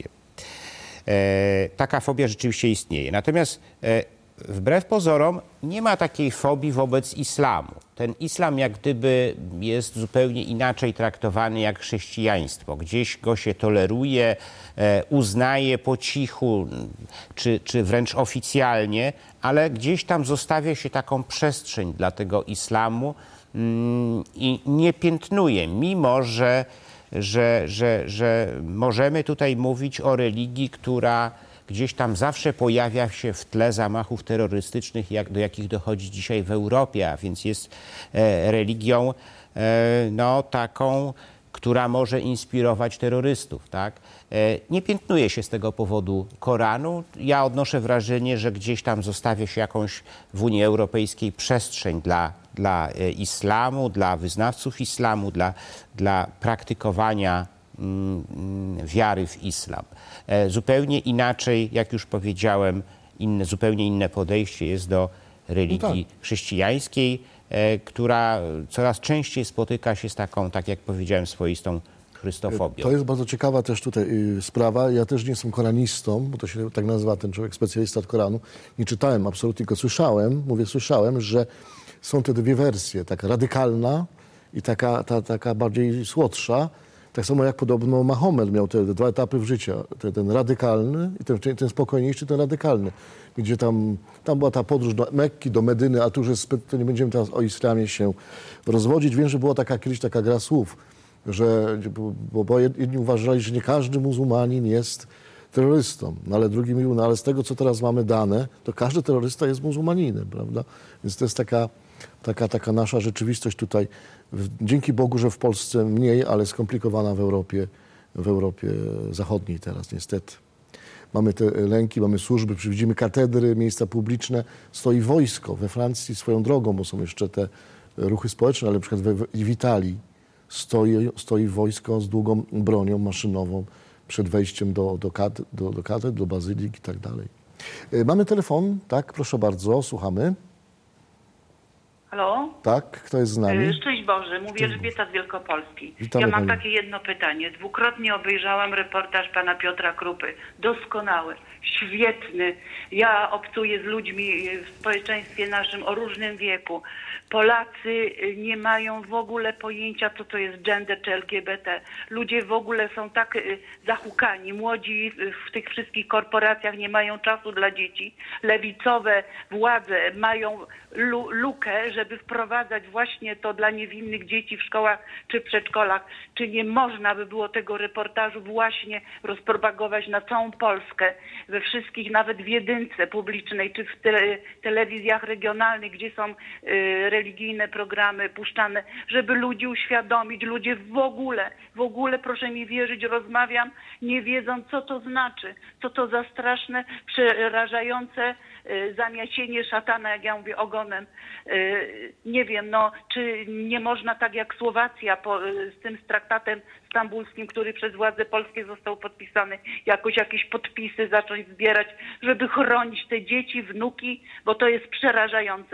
Taka fobia rzeczywiście istnieje. Natomiast wbrew pozorom nie ma takiej fobii wobec islamu. Ten islam jak gdyby jest zupełnie inaczej traktowany jak chrześcijaństwo. Gdzieś go się toleruje, uznaje po cichu, czy, czy wręcz oficjalnie, ale gdzieś tam zostawia się taką przestrzeń dla tego islamu i nie piętnuje, mimo że, że, że, że możemy tutaj mówić o religii, która gdzieś tam zawsze pojawia się w tle zamachów terrorystycznych, jak, do jakich dochodzi dzisiaj w Europie, a więc jest e, religią e, no, taką, która może inspirować terrorystów. Tak? E, nie piętnuje się z tego powodu Koranu. Ja odnoszę wrażenie, że gdzieś tam zostawia się jakąś w Unii Europejskiej przestrzeń dla, dla e, islamu, dla wyznawców islamu, dla, dla praktykowania wiary w islam. Zupełnie inaczej, jak już powiedziałem, inne, zupełnie inne podejście jest do religii no tak. chrześcijańskiej, która coraz częściej spotyka się z taką, tak jak powiedziałem, swoistą chrystofobią. To jest bardzo ciekawa też tutaj sprawa. Ja też nie jestem koranistą, bo to się tak nazywa ten człowiek, specjalista od Koranu. Nie czytałem absolutnie, tylko słyszałem, mówię słyszałem, że są te dwie wersje, taka radykalna i taka, ta, taka bardziej słodsza. Tak samo jak podobno Mahomet miał te dwa etapy w życiu, ten, ten radykalny i ten, ten spokojniejszy, ten radykalny, gdzie tam, tam była ta podróż do Mekki, do Medyny, a tu już jest, to nie będziemy teraz o islamie się rozwodzić. Wiem, że była taka kiedyś taka gra słów, że, bo, bo jedni uważali, że nie każdy muzułmanin jest terrorystą, no ale drugi mówił, no ale z tego, co teraz mamy dane, to każdy terrorysta jest muzułmaninem, prawda? Więc to jest taka, taka, taka nasza rzeczywistość tutaj. Dzięki Bogu, że w Polsce mniej, ale skomplikowana w Europie, w Europie Zachodniej teraz niestety. Mamy te lęki, mamy służby, widzimy katedry, miejsca publiczne, stoi wojsko. We Francji swoją drogą, bo są jeszcze te ruchy społeczne, ale na przykład w, w Italii stoi, stoi wojsko z długą bronią maszynową przed wejściem do, do, kat, do, do katedr, do bazylik i tak dalej. Mamy telefon, tak, proszę bardzo, słuchamy. Halo? Tak, kto jest z nami? Szczęść Boże, mówię Elżbieta z Wielkopolski. Witamy ja mam pani. takie jedno pytanie. Dwukrotnie obejrzałam reportaż pana Piotra Krupy. Doskonały, świetny. Ja obcuję z ludźmi w społeczeństwie naszym o różnym wieku. Polacy nie mają w ogóle pojęcia, co to jest gender czy L G B T. Ludzie w ogóle są tak zahukani. Młodzi w tych wszystkich korporacjach nie mają czasu dla dzieci. Lewicowe władze mają lu- lukę, żeby wprowadzać właśnie to dla niewinnych dzieci w szkołach czy przedszkolach. Czy nie można by było tego reportażu właśnie rozpropagować na całą Polskę, we wszystkich, nawet w jedynce publicznej, czy w te- telewizjach regionalnych, gdzie są y, religijne programy puszczane, żeby ludzi uświadomić. Ludzie w ogóle, w ogóle, proszę mi wierzyć, rozmawiam, nie wiedząc, co to znaczy, co to za straszne, przerażające y, zamiacienie szatana, jak ja mówię, ogonem. Y, nie wiem, no, czy nie można tak jak Słowacja po, y, z tym z traktatem stambulskim, który przez władze polskie został podpisany, jakoś jakieś podpisy zacząć zbierać, żeby chronić te dzieci, wnuki, bo to jest przerażające.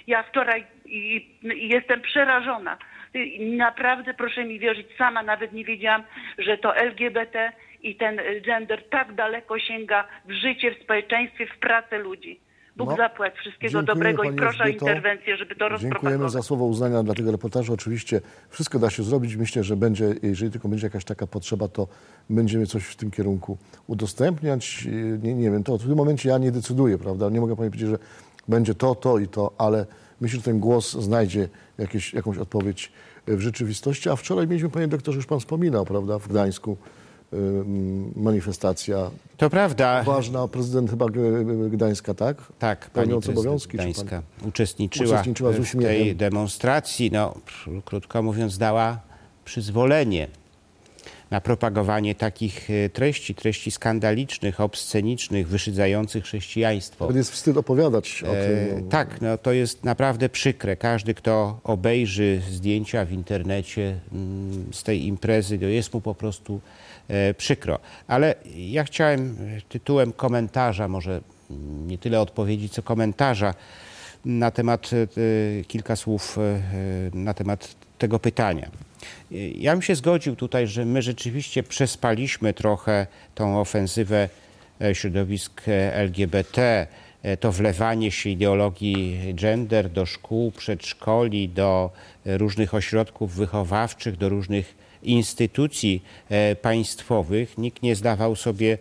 Ja wczoraj i, i jestem przerażona. Naprawdę, proszę mi wierzyć, sama nawet nie wiedziałam, że to L G B T i ten gender tak daleko sięga w życie, w społeczeństwie, w pracę ludzi. Bóg No, zapłać wszystkiego dziękujemy, dobrego i pani proszę o Elżbieto. interwencję, żeby to rozpropagować. Dziękujemy za słowo uznania dla tego reportażu. Oczywiście wszystko da się zrobić. Myślę, że będzie, jeżeli tylko będzie jakaś taka potrzeba, to będziemy coś w tym kierunku udostępniać. Nie, nie wiem, to w tym momencie ja nie decyduję, prawda? Nie mogę pani powiedzieć, że będzie to, to i to, ale myślę, że ten głos znajdzie jakieś, jakąś odpowiedź w rzeczywistości. A wczoraj mieliśmy, panie doktorze, już pan wspominał, prawda, w Gdańsku manifestacja. To prawda. Ważna, prezydent chyba Gdańska, tak? Tak, pani Pełniąca obowiązki. Gdańska uczestniczyła, uczestniczyła z w uśmiechem. tej demonstracji. No, krótko mówiąc, dała przyzwolenie na propagowanie takich treści, treści skandalicznych, obscenicznych, wyszydzających chrześcijaństwo. To jest wstyd opowiadać o tym. E, tak, no to jest naprawdę przykre. Każdy, kto obejrzy zdjęcia w internecie mm, z tej imprezy, to jest mu po prostu e, przykro. Ale ja chciałem tytułem komentarza, może nie tyle odpowiedzi, co komentarza na temat, e, kilka słów e, na temat tego pytania. Ja bym się zgodził tutaj, że my rzeczywiście przespaliśmy trochę tą ofensywę środowisk L G B T, to wlewanie się ideologii gender do szkół, przedszkoli, do różnych ośrodków wychowawczych, do różnych instytucji państwowych. Nikt nie zdawał sobie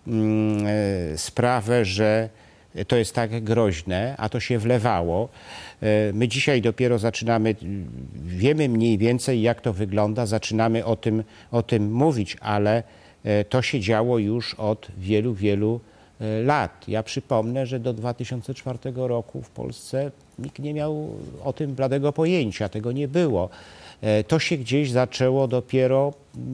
sprawę, że to jest tak groźne, a to się wlewało. My dzisiaj dopiero zaczynamy, wiemy mniej więcej, jak to wygląda, zaczynamy o tym, o tym mówić, ale to się działo już od wielu, wielu lat. Ja przypomnę, że do dwa tysiące czwartego roku w Polsce nikt nie miał o tym bladego pojęcia, tego nie było. To się gdzieś zaczęło dopiero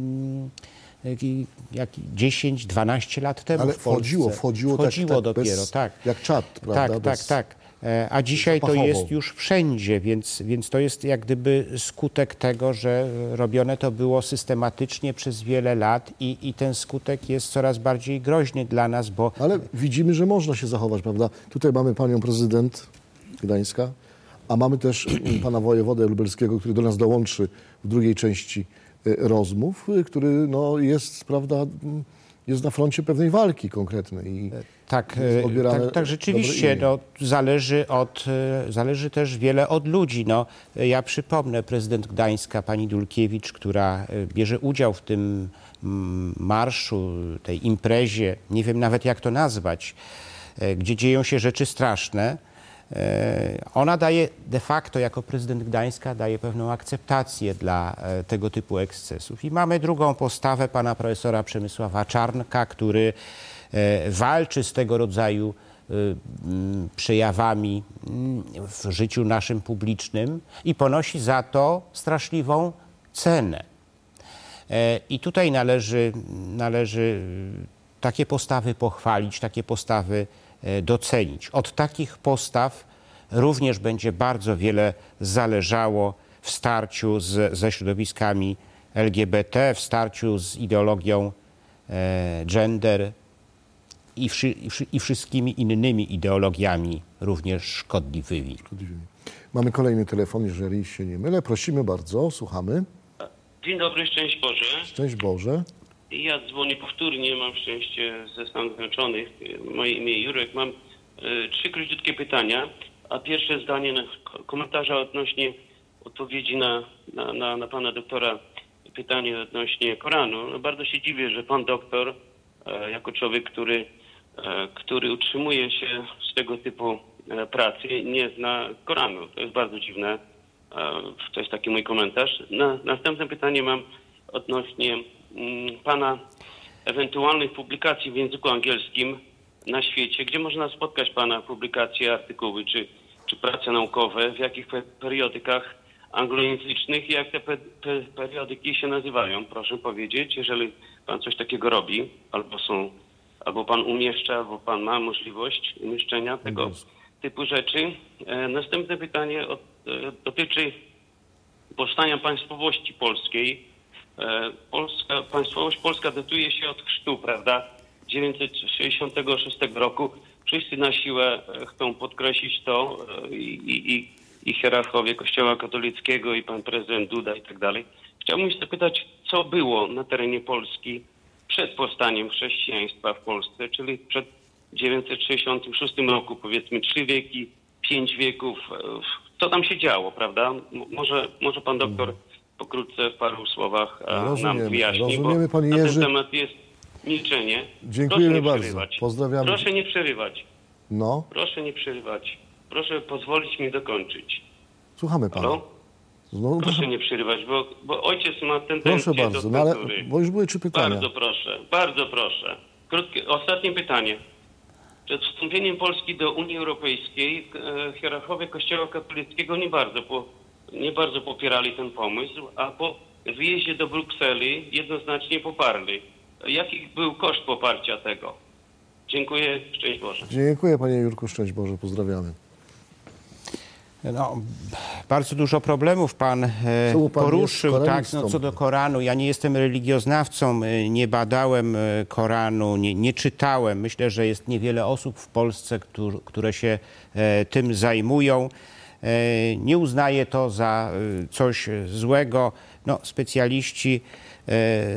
jak dziesięć dwanaście lat temu Ale w Polsce. wchodziło, wchodziło, wchodziło tak, tak, dopiero, bez, tak. Jak czat, prawda? Tak, bez... tak, tak. A dzisiaj to zapachowo. jest już wszędzie, więc, więc to jest jak gdyby skutek tego, że robione to było systematycznie przez wiele lat i, i ten skutek jest coraz bardziej groźny dla nas, bo... Ale widzimy, że można się zachować, prawda? Tutaj mamy panią prezydent Gdańska, a mamy też pana wojewodę lubelskiego, który do nas dołączy w drugiej części rozmów, który no, jest, prawda, jest na froncie pewnej walki konkretnej. I tak, tak, tak, rzeczywiście no, zależy, od, zależy też wiele od ludzi. No, ja przypomnę prezydent Gdańska, pani Dulkiewicz, która bierze udział w tym marszu, tej imprezie, nie wiem nawet jak to nazwać, gdzie dzieją się rzeczy straszne. Ona daje de facto, jako prezydent Gdańska, daje pewną akceptację dla tego typu ekscesów. I mamy drugą postawę pana profesora Przemysława Czarnka, który walczy z tego rodzaju przejawami w życiu naszym publicznym i ponosi za to straszliwą cenę. I tutaj należy, należy takie postawy pochwalić, takie postawy docenić. Od takich postaw również będzie bardzo wiele zależało w starciu z, ze środowiskami L G B T, w starciu z ideologią e, gender i, wszy, i, wszy, i wszystkimi innymi ideologiami również szkodliwymi. Mamy kolejny telefon, jeżeli się nie mylę. Prosimy bardzo, słuchamy. Dzień dobry, szczęść Boże. Szczęść Boże. Ja dzwonię powtórnie, mam szczęście ze Stanów Zjednoczonych. Moje imię Jurek. Mam e, trzy króciutkie pytania. A pierwsze zdanie na komentarza odnośnie odpowiedzi na, na, na, na pana doktora pytanie odnośnie Koranu. No, bardzo się dziwię, że pan doktor e, jako człowiek, który, e, który utrzymuje się z tego typu e, pracy, nie zna Koranu. To jest bardzo dziwne. E, to jest taki mój komentarz. Na, następne pytanie mam odnośnie pana ewentualnych publikacji w języku angielskim na świecie, gdzie można spotkać pana publikacje, artykuły czy, czy prace naukowe, w jakich periodykach anglojęzycznych i jak te pe, pe, periodyki się nazywają. Proszę powiedzieć, jeżeli pan coś takiego robi, albo są, albo pan umieszcza, albo pan ma możliwość umieszczenia tego mhm. typu rzeczy. E, następne pytanie od, e, dotyczy powstania państwowości polskiej. Polska, państwowość polska datuje się od chrztu, prawda, dziewięćset sześćdziesiątego szóstego roku. Wszyscy na siłę chcą podkreślić to i, i, i i hierarchowie Kościoła katolickiego i pan prezydent Duda i tak dalej. Chciałbym się zapytać, co było na terenie Polski przed powstaniem chrześcijaństwa w Polsce, czyli przed dziewięćset sześćdziesiątym szóstym roku, powiedzmy trzy wieki, pięć wieków. Co tam się działo, prawda? Może, może pan doktor pokrótce w paru słowach rozumiemy, nam wyjaśni, rozumiemy, bo panie na Jerzy. ten temat jest milczenie. Dziękujemy Proszę nie bardzo. przerywać. Pozdrawiamy. Proszę nie przerywać. No, Proszę nie przerywać. Proszę pozwolić mi dokończyć. słuchamy pana. Halo? No, Proszę nie przerywać, bo, bo ojciec ma proszę tendencję bardzo, do no ale, cenzury. bo już były trzy pytania. Bardzo proszę, bardzo proszę. Krótkie, ostatnie pytanie. Przed wstąpieniem Polski do Unii Europejskiej e, hierarchowie Kościoła katolickiego nie bardzo, po, nie bardzo popierali ten pomysł, a po wyjeździe do Brukseli jednoznacznie poparli. Jaki był koszt poparcia tego? Dziękuję, szczęść Boże. Dziękuję panie Jurku, szczęść Boże, pozdrawiamy. No, bardzo dużo problemów pan, e, Czemu pan poruszył, jest tak, koranistą? no, co do Koranu. Ja nie jestem religioznawcą, e, nie badałem e, Koranu, nie, nie czytałem. Myślę, że jest niewiele osób w Polsce, któr, które się e, tym zajmują. E, nie uznaję to za e, coś złego. No, specjaliści e,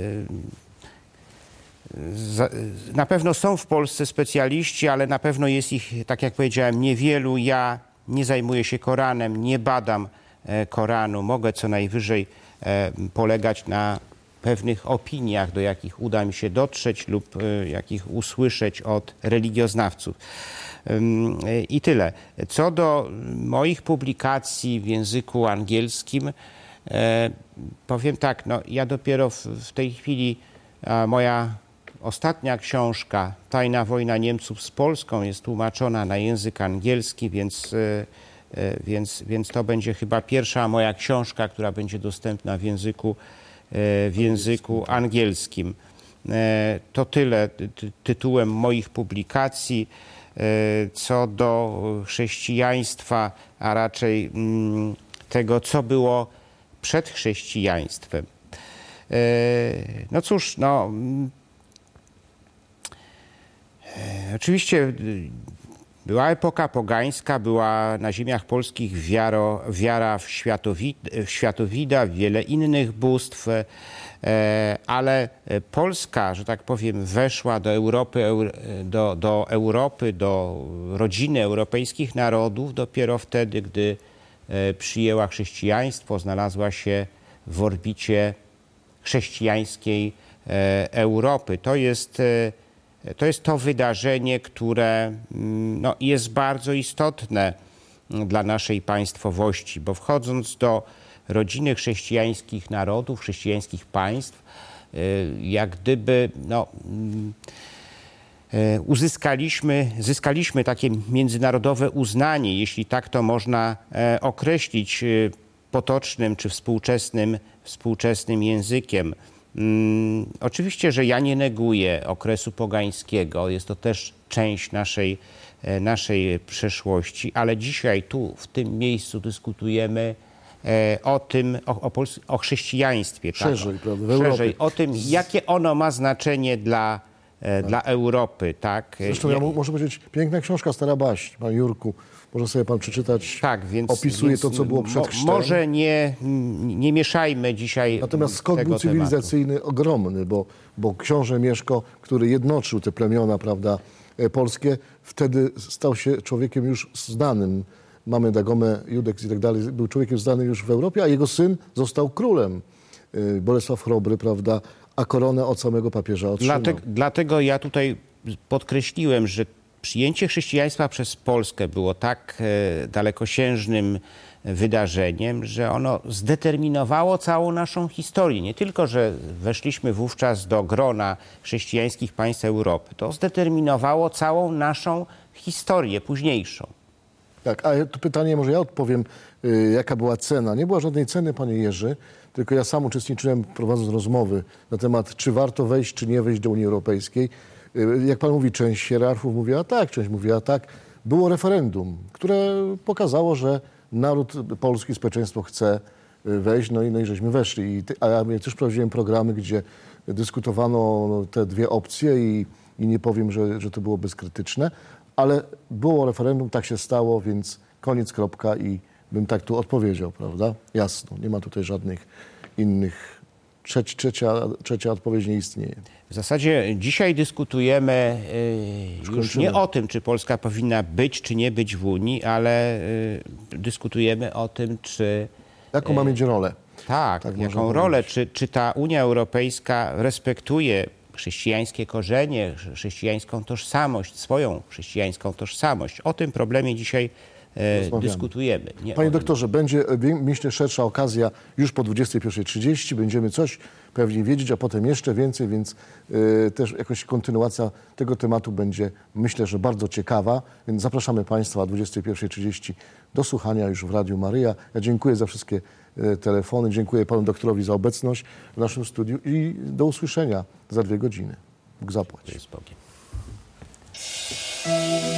za, na pewno są w Polsce specjaliści, ale na pewno jest ich, tak jak powiedziałem, niewielu. Ja nie zajmuję się Koranem, nie badam e, Koranu. Mogę co najwyżej e, polegać na pewnych opiniach, do jakich uda mi się dotrzeć lub e, jakich usłyszeć od religioznawców. Ym, e, I tyle. Co do moich publikacji w języku angielskim, e, powiem tak, no, ja dopiero w, w tej chwili, a moja ostatnia książka, Tajna wojna Niemców z Polską, jest tłumaczona na język angielski, więc, więc, więc to będzie chyba pierwsza moja książka, która będzie dostępna w języku, w języku angielskim. To tyle tytułem moich publikacji. Co do chrześcijaństwa, a raczej tego, co było przed chrześcijaństwem. No cóż, no... Oczywiście była epoka pogańska, była na ziemiach polskich wiaro, wiara w, światowi, w światowida, w wiele innych bóstw, ale Polska, że tak powiem, weszła do Europy, do, do Europy, do rodziny europejskich narodów dopiero wtedy, gdy przyjęła chrześcijaństwo, znalazła się w orbicie chrześcijańskiej Europy. To jest To jest to wydarzenie, które no, jest bardzo istotne dla naszej państwowości, bo wchodząc do rodziny chrześcijańskich narodów, chrześcijańskich państw, jak gdyby no, uzyskaliśmy, zyskaliśmy takie międzynarodowe uznanie, jeśli tak to można określić potocznym czy współczesnym, współczesnym językiem. Hmm, oczywiście, że ja nie neguję okresu pogańskiego, jest to też część naszej, naszej przeszłości, ale dzisiaj tu, w tym miejscu dyskutujemy e, o tym, o, o, Pols- o chrześcijaństwie. Szerzej, tak? prawda, w Europie. Szerzej, o tym, jakie ono ma znaczenie dla, e, dla Europy. Tak? Zresztą ja muszę powiedzieć, piękna książka, Stara Baśń, pan Jurku. Może sobie pan przeczytać, tak, więc, opisuje więc to, co było przed mo, chrztem. Może nie, nie mieszajmy dzisiaj Natomiast skok tego był cywilizacyjny tematu. ogromny, bo, bo książę Mieszko, który jednoczył te plemiona, prawda, polskie, wtedy stał się człowiekiem już znanym. Mamy Dagomę, Judeks i tak dalej. Był człowiekiem znanym już w Europie, a jego syn został królem. Bolesław Chrobry, prawda, a koronę od samego papieża otrzymał. Dlatego, dlatego ja tutaj podkreśliłem, że przyjęcie chrześcijaństwa przez Polskę było tak e, dalekosiężnym wydarzeniem, że ono zdeterminowało całą naszą historię. Nie tylko, że weszliśmy wówczas do grona chrześcijańskich państw Europy, to zdeterminowało całą naszą historię późniejszą. Tak, a to pytanie może ja odpowiem, y, jaka była cena. Nie była żadnej ceny, panie Jerzy, tylko ja sam uczestniczyłem, prowadząc rozmowy na temat, czy warto wejść, czy nie wejść do Unii Europejskiej. Y, jak pan mówi, część hierarchów mówiła tak, część mówiła tak. Było referendum, które pokazało, że naród polski, społeczeństwo chce wejść, no i, no i żeśmy weszli. I ty, a ja też prowadziłem programy, gdzie dyskutowano te dwie opcje i, i nie powiem, że, że to było bezkrytyczne, ale było referendum, tak się stało, więc koniec, kropka i bym tak tu odpowiedział, prawda? Jasno, nie ma tutaj żadnych innych. Trzeci, trzecia, trzecia odpowiedź nie istnieje. W zasadzie dzisiaj dyskutujemy y, już nie o tym, czy Polska powinna być, czy nie być w Unii, ale y, dyskutujemy o tym, czy... Jaką ma mieć rolę? Tak, Tak jaką można rolę, powiedzieć. czy, czy ta Unia Europejska respektuje chrześcijańskie korzenie, chrześcijańską tożsamość, swoją chrześcijańską tożsamość. O tym problemie dzisiaj e, dyskutujemy. Nie Panie o doktorze, będzie, myślę, szersza okazja już po dwudziestej pierwszej trzydzieści. Będziemy coś pewnie wiedzieć, a potem jeszcze więcej, więc y, też jakoś kontynuacja tego tematu będzie, myślę, że bardzo ciekawa. Więc zapraszamy Państwa o dwudziestej pierwszej trzydzieści do słuchania już w Radiu Maryja. Ja dziękuję za wszystkie y, telefony, dziękuję Panu doktorowi za obecność w naszym studiu i do usłyszenia za dwie godziny. Bóg zapłać. Z Bogiem.